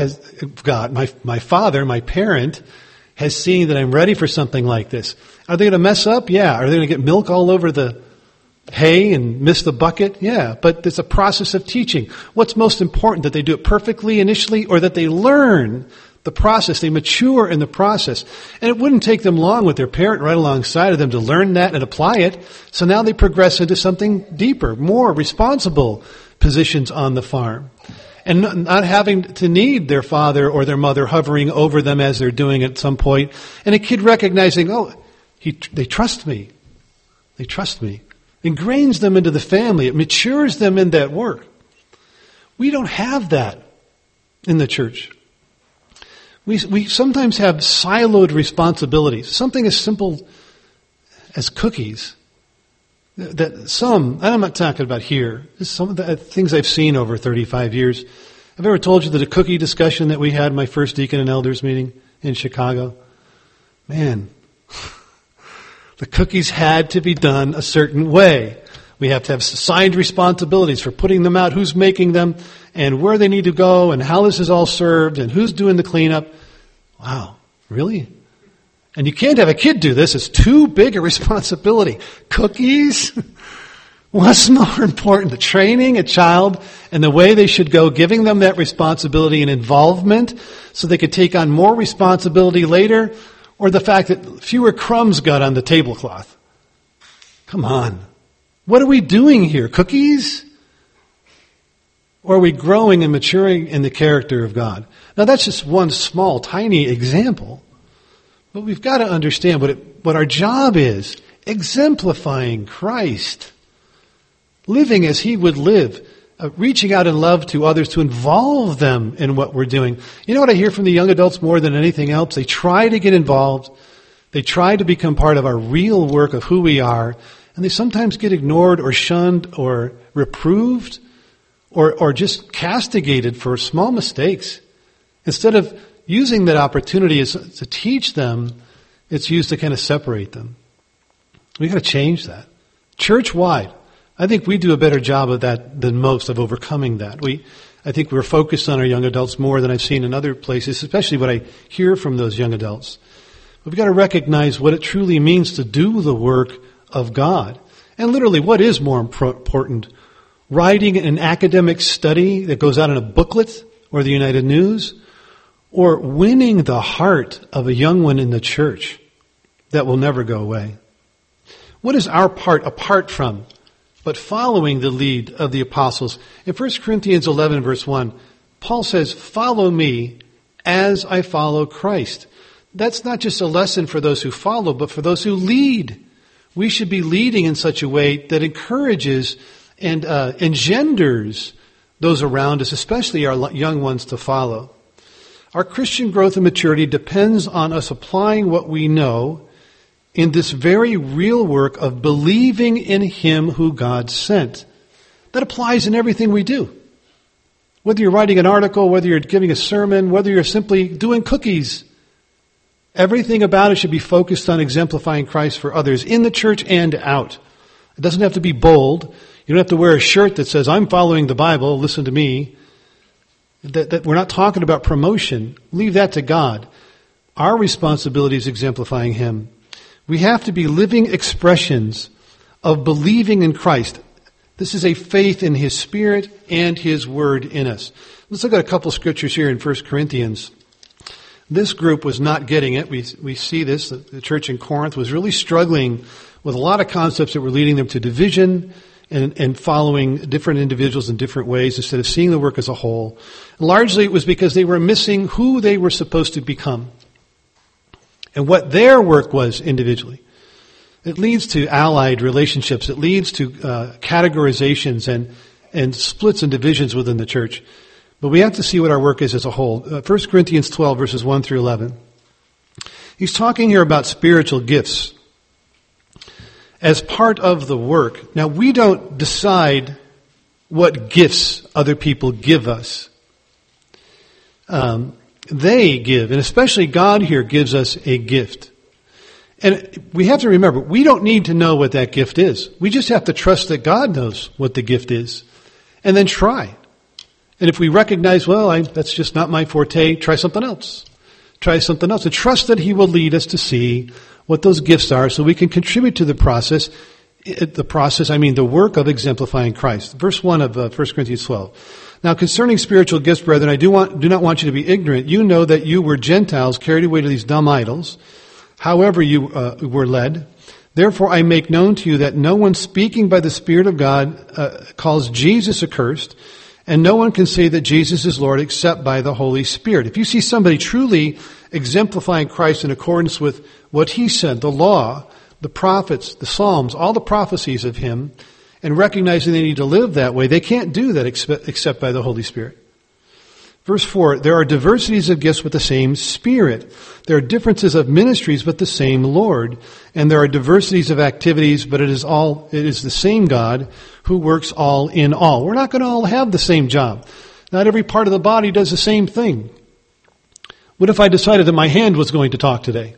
my father, my parent, has seen that I'm ready for something like this. Are they going to mess up? Yeah. Are they going to get milk all over the hay and miss the bucket? Yeah. But there's a process of teaching. What's most important, that they do it perfectly initially or that they learn the process, they mature in the process. And it wouldn't take them long with their parent right alongside of them to learn that and apply it. So now they progress into something deeper, more responsible positions on the farm. And not having to need their father or their mother hovering over them as they're doing at some point. And a kid recognizing, they trust me. They trust me. Ingrains them into the family. It matures them in that work. We don't have that in the church. We sometimes have siloed responsibilities. Something as simple as cookies. And I'm not talking about here, some of the things I've seen over 35 years. I've ever told you that a cookie discussion that we had in my first deacon and elders meeting in Chicago? Man, the cookies had to be done a certain way. We have to have assigned responsibilities for putting them out, who's making them, and where they need to go, and how this is all served, and who's doing the cleanup. Wow, really? And you can't have a kid do this. It's too big a responsibility. Cookies? What's more important? The training a child and the way they should go, giving them that responsibility and involvement so they could take on more responsibility later, or the fact that fewer crumbs got on the tablecloth? Come on. What are we doing here? Cookies? Or are we growing and maturing in the character of God? Now that's just one small, tiny example. But we've got to understand what our job is. Exemplifying Christ. Living as He would live. Reaching out in love to others to involve them in what we're doing. You know what I hear from the young adults more than anything else? They try to get involved. They try to become part of our real work of who we are. And they sometimes get ignored or shunned or reproved or just castigated for small mistakes. Instead of using that opportunity to teach them, it's used to kind of separate them. We've got to change that. Church-wide, I think we do a better job of that than most, of overcoming that. I think we're focused on our young adults more than I've seen in other places, especially what I hear from those young adults. But we've got to recognize what it truly means to do the work of God. And literally, what is more important? Writing an academic study that goes out in a booklet or the United News, or winning the heart of a young one in the church that will never go away? What is our part apart from but following the lead of the apostles? In 1 Corinthians 11, verse 1, Paul says, "Follow me as I follow Christ." That's not just a lesson for those who follow, but for those who lead. We should be leading in such a way that encourages and engenders those around us, especially our young ones, to follow. Our Christian growth and maturity depends on us applying what we know in this very real work of believing in Him who God sent. That applies in everything we do. Whether you're writing an article, whether you're giving a sermon, whether you're simply doing cookies, everything about it should be focused on exemplifying Christ for others in the church and out. It doesn't have to be bold. You don't have to wear a shirt that says, "I'm following the Bible, listen to me." That we're not talking about promotion. Leave that to God. Our responsibility is exemplifying Him. We have to be living expressions of believing in Christ. This is a faith in His Spirit and His Word in us. Let's look at a couple scriptures here in 1 Corinthians. This group was not getting it. We see this. The church in Corinth was really struggling with a lot of concepts that were leading them to division and following different individuals in different ways instead of seeing the work as a whole. Largely it was because they were missing who they were supposed to become and what their work was individually. It leads to allied relationships. It leads to categorizations and splits and divisions within the church. But we have to see what our work is as a whole. 1 Corinthians 12, verses 1 through 11. He's talking here about spiritual gifts as part of the work. Now, we don't decide what gifts other people give us. They give, and especially God here gives us a gift. And we have to remember, we don't need to know what that gift is. We just have to trust that God knows what the gift is, and then try. And if we recognize, that's just not my forte, try something else. Try something else. And trust that He will lead us to see what those gifts are so we can contribute to the process, the work of exemplifying Christ. Verse 1 of 1 Corinthians 12. "Now concerning spiritual gifts, brethren, I do not want you to be ignorant. You know that you were Gentiles carried away to these dumb idols, however you were led. Therefore I make known to you that no one speaking by the Spirit of God calls Jesus accursed, and no one can say that Jesus is Lord except by the Holy Spirit." If you see somebody truly exemplifying Christ in accordance with what He said, the law, the prophets, the Psalms, all the prophecies of Him, and recognizing they need to live that way, they can't do that except by the Holy Spirit. Verse 4, "There are diversities of gifts with the same Spirit. There are differences of ministries but the same Lord. And there are diversities of activities, but it is the same God who works all in all." We're not going to all have the same job. Not every part of the body does the same thing. What if I decided that my hand was going to talk today?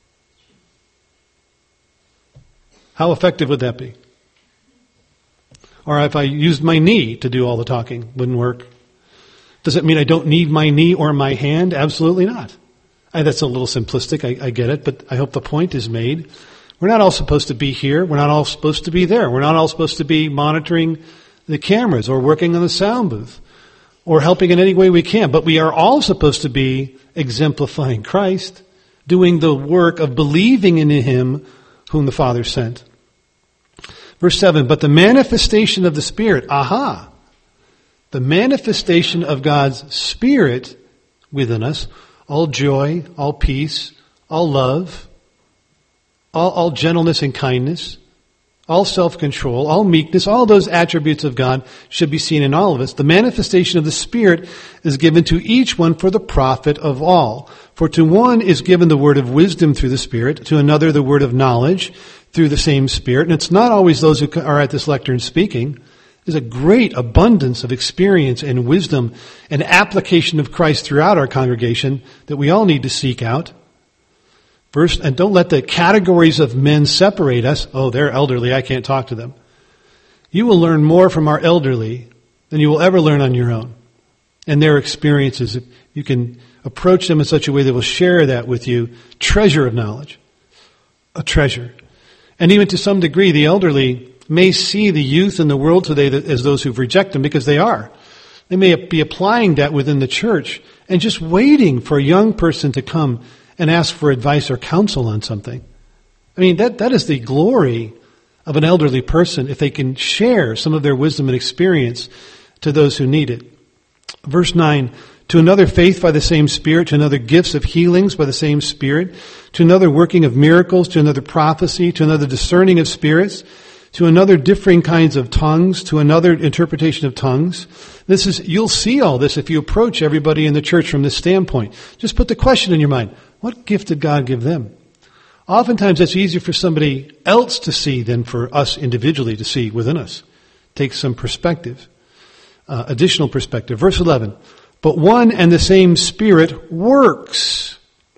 How effective would that be? Or if I used my knee to do all the talking, wouldn't work. Does it mean I don't need my knee or my hand? Absolutely not. That's a little simplistic, I get it, but I hope the point is made. We're not all supposed to be here. We're not all supposed to be there. We're not all supposed to be monitoring the cameras or working on the sound booth or helping in any way we can. But we are all supposed to be exemplifying Christ, doing the work of believing in Him whom the Father sent. Verse 7, "But the manifestation of the Spirit," the manifestation of God's Spirit within us, all joy, all peace, all love, all gentleness and kindness, all self-control, all meekness, all those attributes of God should be seen in all of us. "The manifestation of the Spirit is given to each one for the profit of all. For to one is given the word of wisdom through the Spirit, to another the word of knowledge through the same Spirit." And it's not always those who are at this lectern speaking. There's a great abundance of experience and wisdom and application of Christ throughout our congregation that we all need to seek out. First, and don't let the categories of men separate us. Oh, they're elderly, I can't talk to them. You will learn more from our elderly than you will ever learn on your own. And their experiences, you can approach them in such a way that will share that with you. Treasure of knowledge. A treasure. And even to some degree, the elderly may see the youth in the world today as those who've rejected them, because they are. They may be applying that within the church and just waiting for a young person to come and ask for advice or counsel on something. I mean, that is the glory of an elderly person, if they can share some of their wisdom and experience to those who need it. Verse 9, to another faith by the same Spirit, to another gifts of healings by the same Spirit, to another working of miracles, to another prophecy, to another discerning of spirits, to another differing kinds of tongues, to another interpretation of tongues. You'll see all this if you approach everybody in the church from this standpoint. Just put the question in your mind, what gift did God give them? Oftentimes it's easier for somebody else to see than for us individually to see within us. Take some perspective, additional perspective. Verse 11, but one and the same Spirit works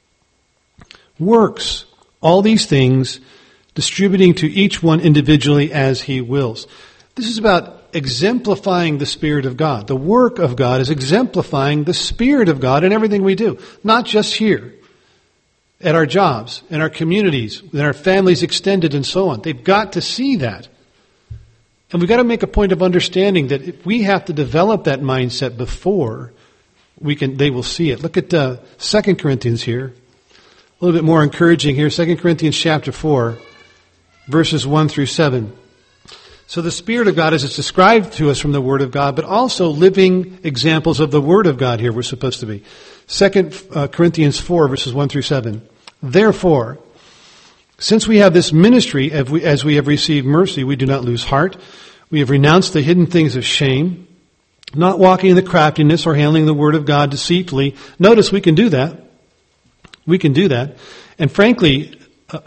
all these things, distributing to each one individually as He wills. This is about exemplifying the Spirit of God. The work of God is exemplifying the Spirit of God in everything we do, not just here, at our jobs, in our communities, in our families extended and so on. They've got to see that. And we've got to make a point of understanding that if we have to develop that mindset before they will see it. Look at 2 Corinthians here. A little bit more encouraging here. 2 Corinthians chapter 4, verses 1 through 7. So the Spirit of God, as it's described to us from the Word of God, but also living examples of the Word of God here we're supposed to be. 2 Corinthians 4, verses 1 through 7. Therefore, since we have this ministry, as we have received mercy, we do not lose heart. We have renounced the hidden things of shame, not walking in the craftiness or handling the Word of God deceitfully. Notice we can do that. We can do that. And frankly,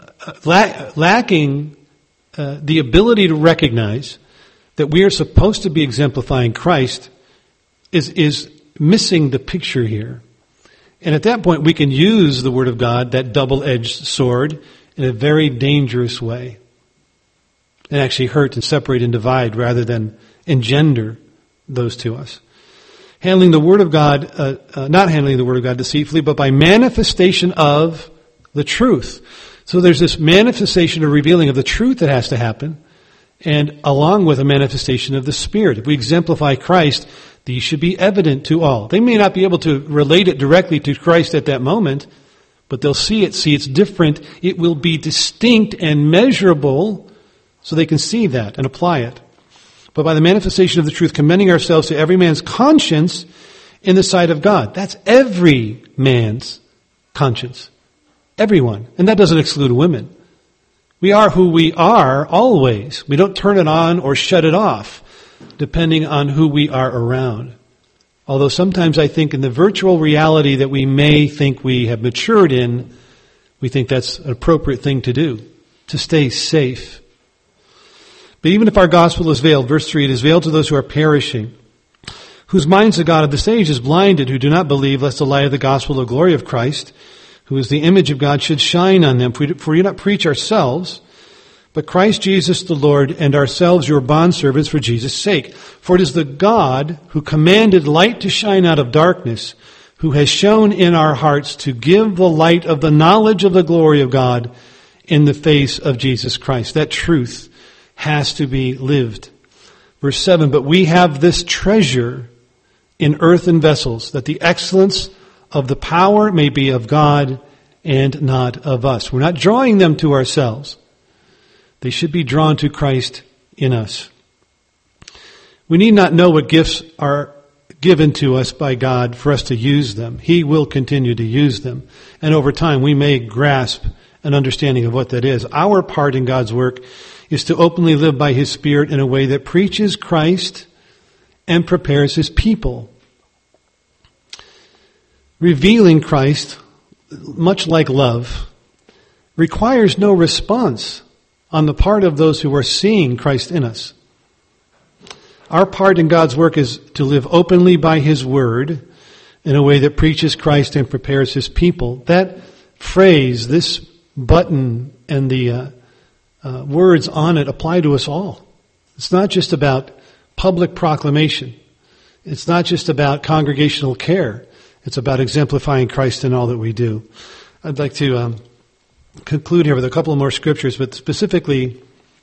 lacking the ability to recognize that we are supposed to be exemplifying Christ is missing the picture here. And at that point, we can use the Word of God, that double-edged sword, in a very dangerous way. And actually hurt and separate and divide rather than engender those to us. Handling the Word of God, not handling the Word of God deceitfully, but by manifestation of the truth. So there's this manifestation or revealing of the truth that has to happen, and along with a manifestation of the Spirit. If we exemplify Christ, these should be evident to all. They may not be able to relate it directly to Christ at that moment, but they'll see it's different. It will be distinct and measurable, so they can see that and apply it. But by the manifestation of the truth, commending ourselves to every man's conscience in the sight of God. That's every man's conscience. Everyone. And that doesn't exclude women. We are who we are always. We don't turn it on or shut it off, depending on who we are around. Although sometimes I think in the virtual reality that we may think we have matured in, we think that's an appropriate thing to do, to stay safe. But even if our gospel is veiled, verse 3, it is veiled to those who are perishing, whose minds the God of this age is blinded, who do not believe, lest the light of the gospel of glory of Christ, who is the image of God, should shine on them. For we do not preach ourselves, but Christ Jesus the Lord, and ourselves your bondservants for Jesus' sake. For it is the God who commanded light to shine out of darkness, who has shown in our hearts to give the light of the knowledge of the glory of God in the face of Jesus Christ. That truth has to be lived. Verse 7, but we have this treasure in earthen vessels, that the excellence of the power may be of God and not of us. We're not drawing them to ourselves. They should be drawn to Christ in us. We need not know what gifts are given to us by God for us to use them. He will continue to use them. And over time, we may grasp an understanding of what that is. Our part in God's work is to openly live by His Spirit in a way that preaches Christ and prepares His people. Revealing Christ, much like love, requires no response on the part of those who are seeing Christ in us. Our part in God's work is to live openly by His Word in a way that preaches Christ and prepares His people. That phrase, this button and the words on it apply to us all. It's not just about public proclamation. It's not just about congregational care. It's about exemplifying Christ in all that we do. I'd like to conclude here with a couple more scriptures, but specifically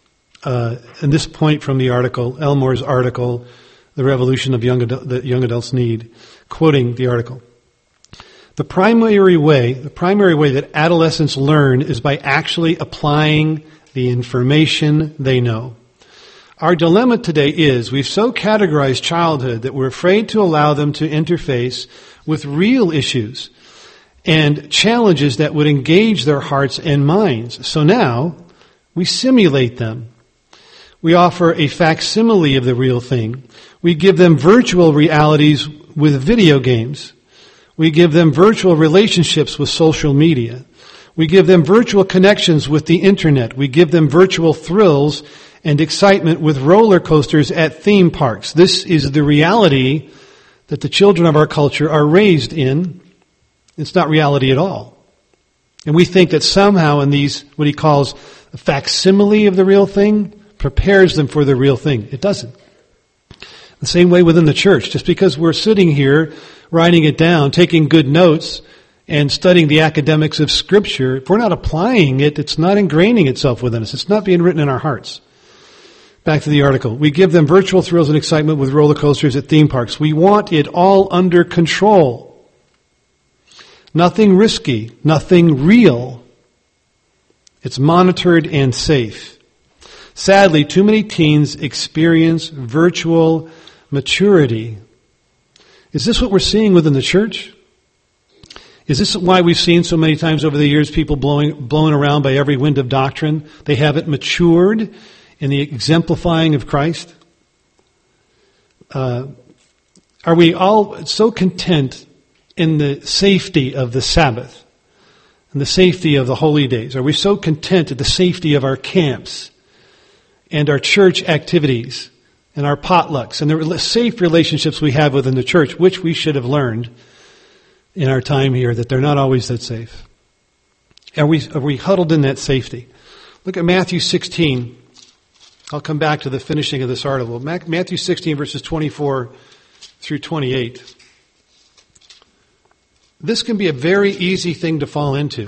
in this point from the article, Elmore's article, The Revolution of that Young Adults Need, quoting the article. The primary way that adolescents learn is by actually applying the information they know. Our dilemma today is we've so categorized childhood that we're afraid to allow them to interface with real issues and challenges that would engage their hearts and minds. So now we simulate them. We offer a facsimile of the real thing. We give them virtual realities with video games. We give them virtual relationships with social media. We give them virtual connections with the internet. We give them virtual thrills and excitement with roller coasters at theme parks. This is the reality that the children of our culture are raised in. It's not reality at all. And we think that somehow in these, what he calls a facsimile of the real thing, prepares them for the real thing. It doesn't. The same way within the church. Just because we're sitting here, writing it down, taking good notes, and studying the academics of Scripture, if we're not applying it, it's not ingraining itself within us. It's not being written in our hearts. Back to the article. We give them virtual thrills and excitement with roller coasters at theme parks. We want it all under control. Nothing risky, nothing real. It's monitored and safe. Sadly, too many teens experience virtual maturity. Is this what we're seeing within the church? Is this why we've seen so many times over the years people blown around by every wind of doctrine? They haven't matured in the exemplifying of Christ? Are we all so content in the safety of the Sabbath and the safety of the holy days? Are we so content at the safety of our camps and our church activities and our potlucks and the safe relationships we have within the church, which we should have learned in our time here, that they're not always that safe? Are we huddled in that safety? Look at Matthew 16. I'll come back to the finishing of this article. Matthew 16, verses 24 through 28. This can be a very easy thing to fall into.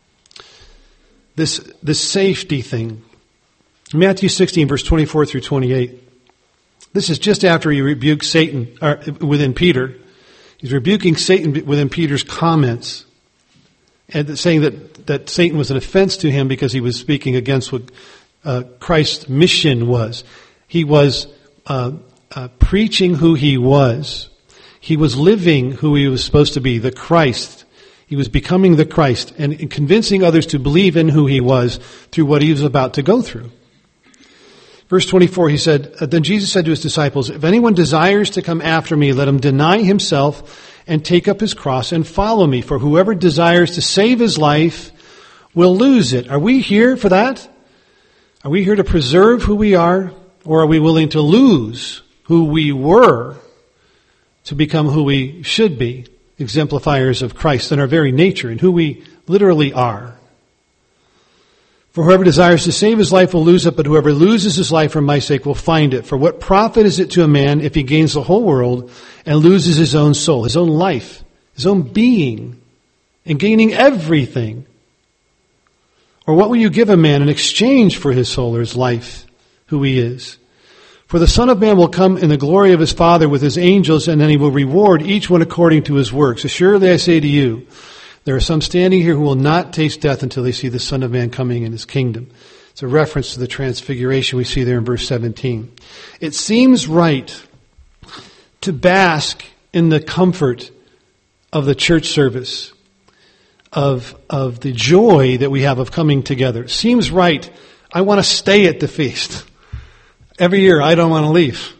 This safety thing. Matthew 16, verse 24 through 28. This is just after he rebuked Satan within Peter. He's rebuking Satan within Peter's comments, and saying that Satan was an offense to him because he was speaking against what Christ's mission was. He was preaching who he was. He was living who he was supposed to be, the Christ. He was becoming the Christ and convincing others to believe in who he was through what he was about to go through. Verse 24, he said, Then Jesus said to his disciples, If anyone desires to come after me, let him deny himself and take up his cross and follow me. For whoever desires to save his life will lose it. Are we here for that? Are we here to preserve who we are? Or are we willing to lose who we were to become who we should be, exemplifiers of Christ in our very nature and who we literally are? For whoever desires to save his life will lose it, but whoever loses his life for my sake will find it. For what profit is it to a man if he gains the whole world and loses his own soul, his own life, his own being, and gaining everything? Or what will you give a man in exchange for his soul or his life, who he is? For the Son of Man will come in the glory of his Father with his angels, and then he will reward each one according to his works. Assuredly I say to you, there are some standing here who will not taste death until they see the Son of Man coming in his kingdom. It's a reference to the transfiguration we see there in verse 17. It seems right to bask in the comfort of the church service, of the joy that we have of coming together. It seems right. I want to stay at the feast. Every year I don't want to leave.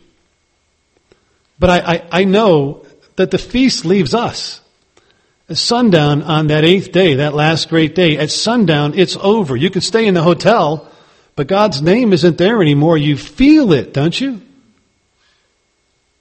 But I know that the feast leaves us. At sundown on that 8th day, that last great day, at sundown, it's over. You can stay in the hotel, but God's name isn't there anymore. You feel it, don't you?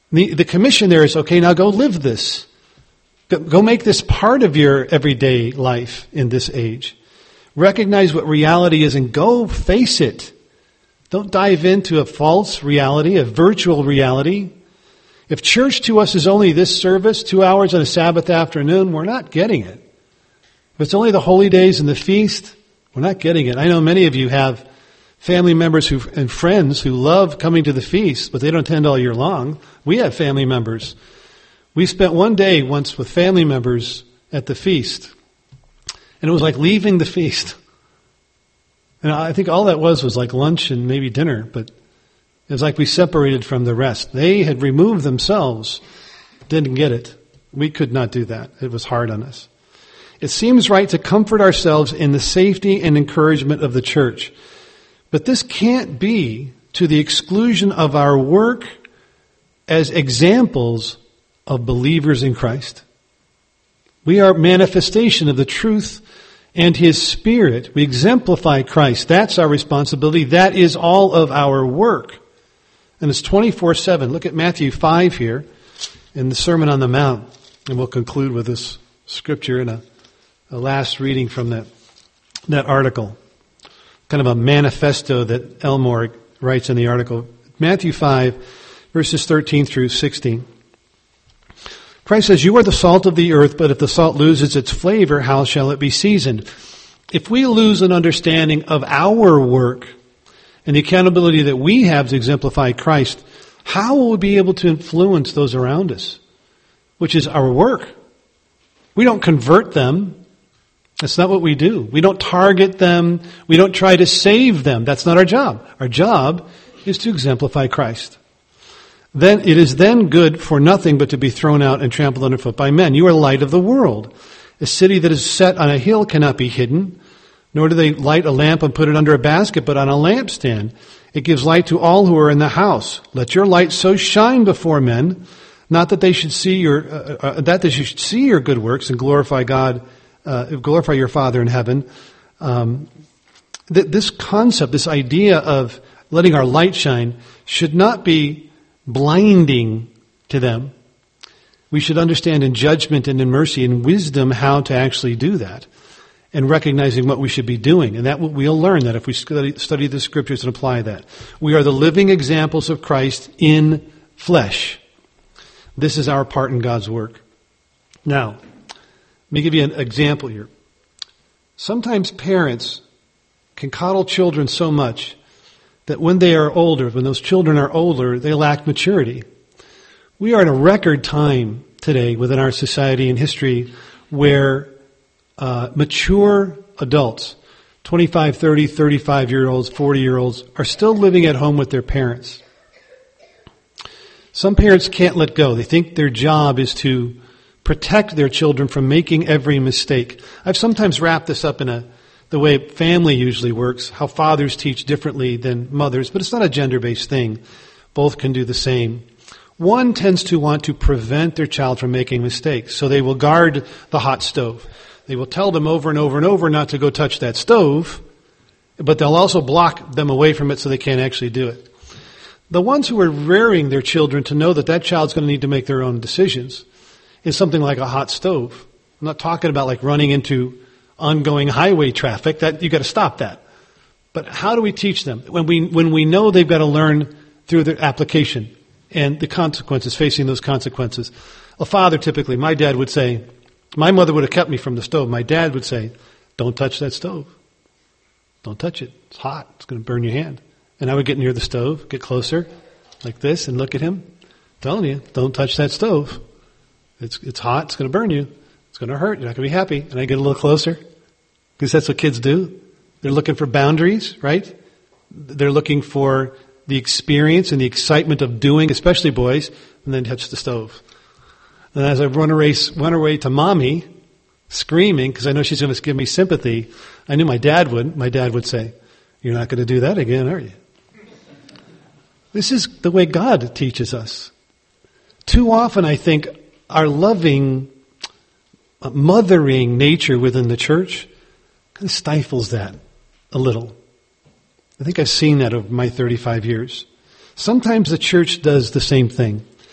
The commission there is, okay, now go live this. Go make this part of your everyday life in this age. Recognize what reality is and go face it. Don't dive into a false reality, a virtual reality. If church to us is only this service, 2 hours on a Sabbath afternoon, we're not getting it. If it's only the holy days and the feast, we're not getting it. I know many of you have family members and friends who love coming to the feast, but they don't attend all year long. We have family members. We spent one day once with family members at the feast, and it was like leaving the feast. And I think all that was like lunch and maybe dinner, but it was like we separated from the rest. They had removed themselves, didn't get it. We could not do that. It was hard on us. It seems right to comfort ourselves in the safety and encouragement of the church. But this can't be to the exclusion of our work as examples of believers in Christ. We are manifestation of the truth and His Spirit. We exemplify Christ. That's our responsibility. That is all of our work. And it's 24/7. Look at Matthew 5 here in the Sermon on the Mount. And we'll conclude with this scripture and a last reading from that article. Kind of a manifesto that Elmore writes in the article. Matthew 5, verses 13 through 16. Christ says, "You are the salt of the earth, but if the salt loses its flavor, how shall it be seasoned?" If we lose an understanding of our work and the accountability that we have to exemplify Christ, how will we be able to influence those around us? Which is our work. We don't convert them. That's not what we do. We don't target them. We don't try to save them. That's not our job. Our job is to exemplify Christ. Then it is then good for nothing but to be thrown out and trampled underfoot by men. You are light of the world. A city that is set on a hill cannot be hidden, nor do they light a lamp and put it under a basket, but on a lampstand. It gives light to all who are in the house. Let your light so shine before men, not that they should see your good works and glorify God. Glorify your Father in heaven. This concept, this idea of letting our light shine should not be blinding to them. We should understand in judgment and in mercy and wisdom how to actually do that and recognizing what we should be doing. And that we'll learn that if we study the scriptures and apply that. We are the living examples of Christ in flesh. This is our part in God's work. Now, let me give you an example here. Sometimes parents can coddle children so much that when they are older, when those children are older, they lack maturity. We are in a record time today within our society and history where mature adults, 25, 30, 35-year-olds, 40-year-olds, are still living at home with their parents. Some parents can't let go. They think their job is to protect their children from making every mistake. I've sometimes wrapped this up in the way family usually works, how fathers teach differently than mothers, but it's not a gender-based thing. Both can do the same. One tends to want to prevent their child from making mistakes, so they will guard the hot stove. They will tell them over and over and over not to go touch that stove, but they'll also block them away from it so they can't actually do it. The ones who are rearing their children to know that that child's going to need to make their own decisions is something like a hot stove. I'm not talking about like running into ongoing highway traffic. That you got to stop that. But how do we teach them? When we know they've got to learn through their application and the consequences, facing those consequences. A father typically, my dad would say, my mother would have kept me from the stove. My dad would say, don't touch that stove. Don't touch it. It's hot. It's going to burn your hand. And I would get near the stove, get closer, like this, and look at him. I'm telling you, don't touch that stove. It's hot. It's going to burn you. It's going to hurt. You're not going to be happy. And I get a little closer, because that's what kids do. They're looking for boundaries, right? They're looking for the experience and the excitement of doing, especially boys, and then touch the stove. And as I run away to mommy, screaming, because I know she's going to give me sympathy, I knew my dad would. My dad would say, you're not going to do that again, are you? This is the way God teaches us. Too often, I think, our loving, mothering nature within the church kind of stifles that a little. I think I've seen that over my 35 years. Sometimes the church does the same thing.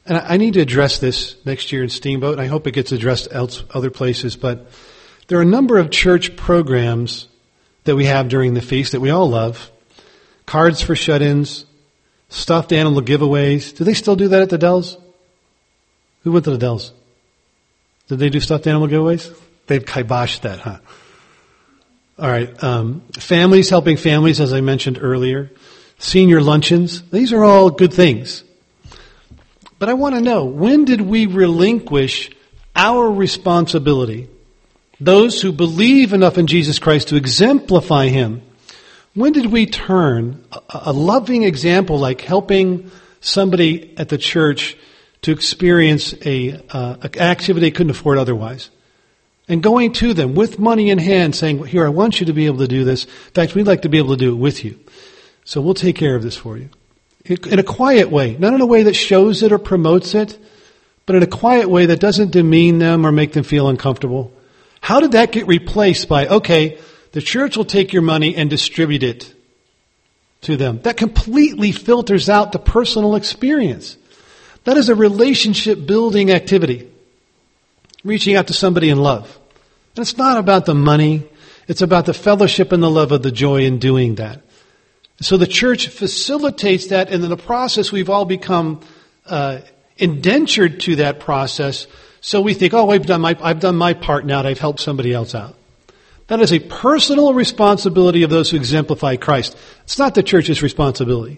And I need to address this next year in Steamboat, and I hope it gets addressed other places, but there are a number of church programs that we have during the feast that we all love. Cards for shut-ins, stuffed animal giveaways. Do they still do that at the Dells? Who went to the Dells? Did they do stuffed animal giveaways? They've kiboshed that, huh? All right. Families helping families, as I mentioned earlier. Senior luncheons. These are all good things. But I want to know, when did we relinquish our responsibility? Those who believe enough in Jesus Christ to exemplify Him. When did we turn a loving example like helping somebody at the church to experience an activity they couldn't afford otherwise? And going to them with money in hand saying, here, I want you to be able to do this. In fact, we'd like to be able to do it with you. So we'll take care of this for you. In a quiet way, not in a way that shows it or promotes it, but in a quiet way that doesn't demean them or make them feel uncomfortable. How did that get replaced by, okay, the church will take your money and distribute it to them? That completely filters out the personal experience. That is a relationship building activity. Reaching out to somebody in love. And it's not about the money. It's about the fellowship and the love of the joy in doing that. So the church facilitates that, and in the process we've all become indentured to that process. So we think, oh, I've done my part now, I've helped somebody else out. That is a personal responsibility of those who exemplify Christ. It's not the church's responsibility.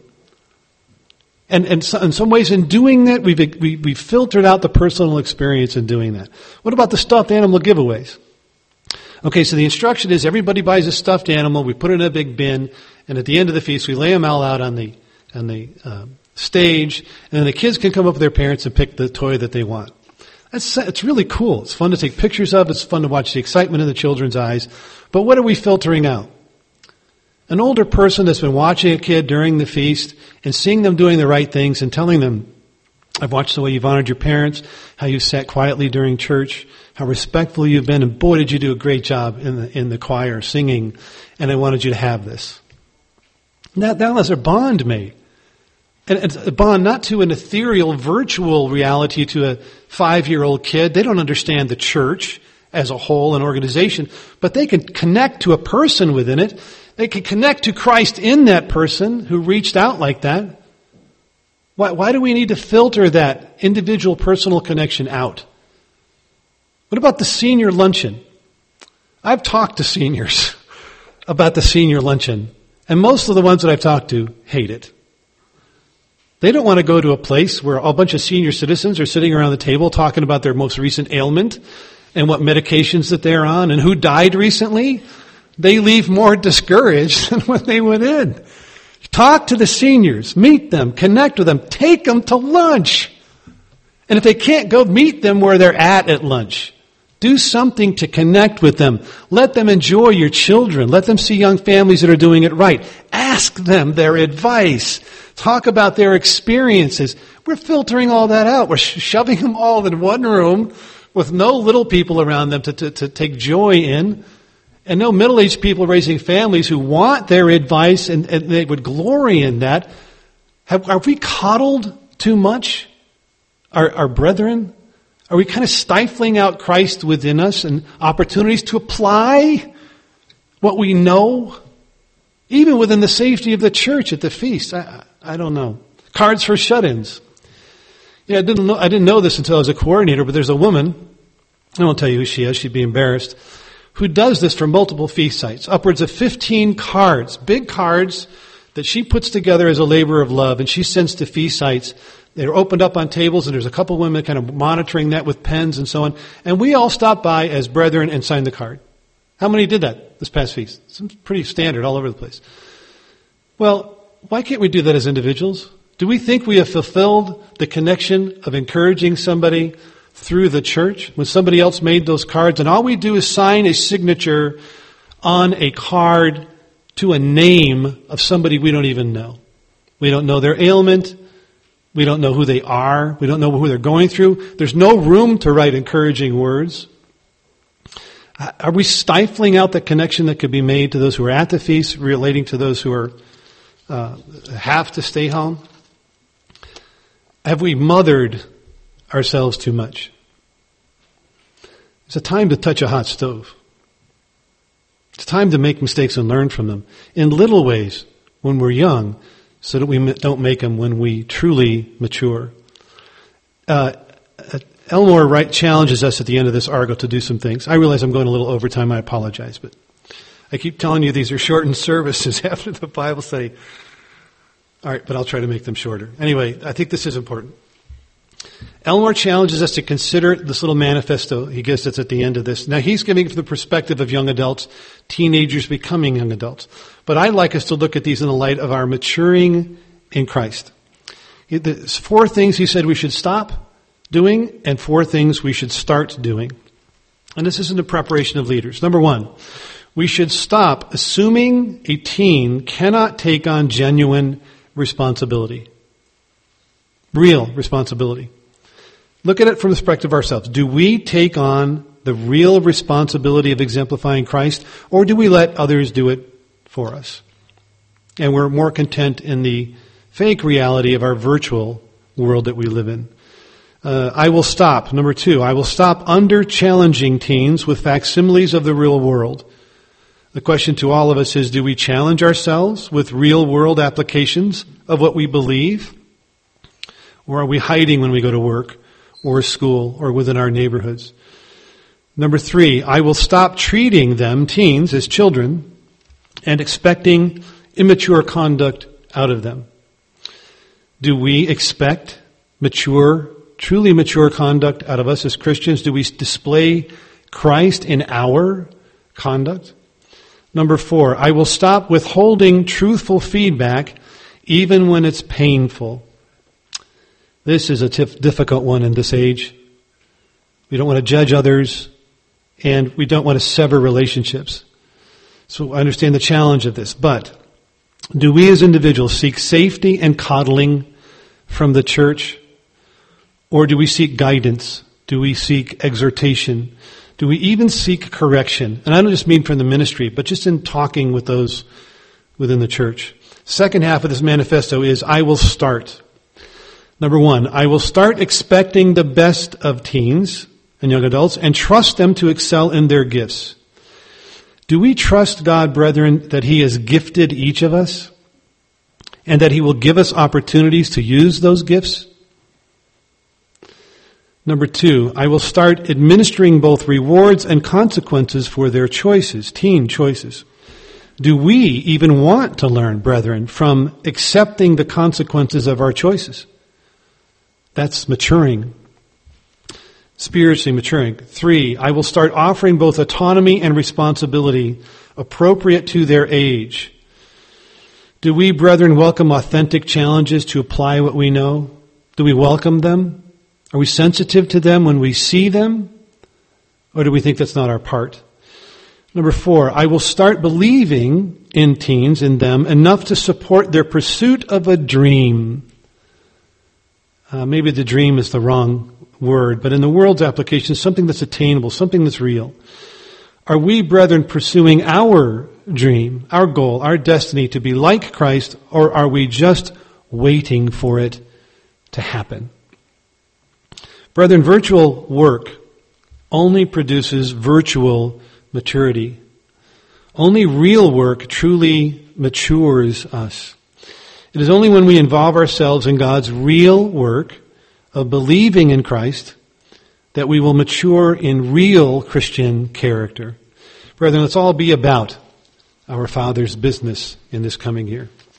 And in some ways in doing that, we've filtered out the personal experience in doing that. What about the stuffed animal giveaways? Okay, so the instruction is everybody buys a stuffed animal, we put it in a big bin, and at the end of the feast we lay them all out on the stage, and then the kids can come up with their parents and pick the toy that they want. It's really cool. It's fun to take pictures of. It's fun to watch the excitement in the children's eyes. But what are we filtering out? An older person that's been watching a kid during the feast and seeing them doing the right things and telling them, I've watched the way you've honored your parents, how you sat quietly during church, how respectful you've been, and boy, did you do a great job in the choir singing, and I wanted you to have this. That was a bond made. And it's a bond not to an ethereal, virtual reality to a 5-year-old kid. They don't understand the church as a whole, an organization, but they can connect to a person within it. They can connect to Christ in that person who reached out like that. Why do we need to filter that individual personal connection out? What about the senior luncheon? I've talked to seniors about the senior luncheon, and most of the ones that I've talked to hate it. They don't want to go to a place where a bunch of senior citizens are sitting around the table talking about their most recent ailment and what medications that they're on and who died recently. They leave more discouraged than when they went in. Talk to the seniors, meet them, connect with them, take them to lunch. And if they can't go, meet them where they're at lunch. Do something to connect with them. Let them enjoy your children. Let them see young families that are doing it right. Ask them their advice. Talk about their experiences. We're filtering all that out. We're shoving them all in one room with no little people around them to take joy in. And no middle-aged people raising families who want their advice and they would glory in that. Have we coddled too much our brethren? Are we kind of stifling out Christ within us and opportunities to apply what we know, even within the safety of the church at the feast? I don't know. Cards for shut-ins. Yeah, I didn't know this until I was a coordinator, but there's a woman, I won't tell you who she is, she'd be embarrassed, who does this for multiple feast sites. Upwards of 15 cards, big cards that she puts together as a labor of love, and she sends to feast sites. They're opened up on tables, and there's a couple women kind of monitoring that with pens and so on. And we all stop by as brethren and sign the card. How many did that this past feast? It's pretty standard all over the place. Well, why can't we do that as individuals? Do we think we have fulfilled the connection of encouraging somebody through the church when somebody else made those cards, and all we do is sign a signature on a card to a name of somebody we don't even know? We don't know their ailment. We don't know who they are. We don't know who they're going through. There's no room to write encouraging words. Are we stifling out the connection that could be made to those who are at the feast, relating to those who are have to stay home? Have we mothered ourselves too much. It's a time to touch a hot stove. It's time to make mistakes and learn from them in little ways when we're young, so that we don't make them when we truly mature. Elmore Wright challenges us at the end of this article to do some things. I realize I'm going a little over time. I apologize, but I keep telling you these are shortened services after the Bible study. All right, but I'll try to make them shorter. Anyway, I think this is important. Elmore challenges us to consider this little manifesto he gives us at the end of this. Now, he's giving it from the perspective of young adults, teenagers becoming young adults. But I'd like us to look at these in the light of our maturing in Christ. There's 4 things he said we should stop doing and 4 things we should start doing. And this is in the preparation of leaders. Number 1, we should stop assuming a teen cannot take on genuine responsibility. Real responsibility. Look at it from the perspective of ourselves. Do we take on the real responsibility of exemplifying Christ, or do we let others do it for us? And we're more content in the fake reality of our virtual world that we live in. I will stop. Number 2, I will stop under-challenging teens with facsimiles of the real world. The question to all of us is, do we challenge ourselves with real-world applications of what we believe? Or are we hiding when we go to work or school or within our neighborhoods? Number 3, I will stop treating them, teens, as children and expecting immature conduct out of them. Do we expect truly mature conduct out of us as Christians? Do we display Christ in our conduct? Number 4, I will stop withholding truthful feedback even when it's painful. This is a difficult one in this age. We don't want to judge others, and we don't want to sever relationships. So I understand the challenge of this. But do we as individuals seek safety and coddling from the church? Or do we seek guidance? Do we seek exhortation? Do we even seek correction? And I don't just mean from the ministry, but just in talking with those within the church. Second half of this manifesto is, I will start. Number 1, I will start expecting the best of teens and young adults and trust them to excel in their gifts. Do we trust God, brethren, that He has gifted each of us and that He will give us opportunities to use those gifts? Number 2, I will start administering both rewards and consequences for their choices, teen choices. Do we even want to learn, brethren, from accepting the consequences of our choices? That's maturing. Spiritually maturing. 3, I will start offering both autonomy and responsibility appropriate to their age. Do we, brethren, welcome authentic challenges to apply what we know? Do we welcome them? Are we sensitive to them when we see them? Or do we think that's not our part? Number 4, I will start believing in teens, in them, enough to support their pursuit of a dream. Maybe the dream is the wrong word, but in the world's application, something that's attainable, something that's real. Are we, brethren, pursuing our dream, our goal, our destiny to be like Christ, or are we just waiting for it to happen? Brethren, virtual work only produces virtual maturity. Only real work truly matures us. It is only when we involve ourselves in God's real work of believing in Christ that we will mature in real Christian character. Brethren, let's all be about our Father's business in this coming year.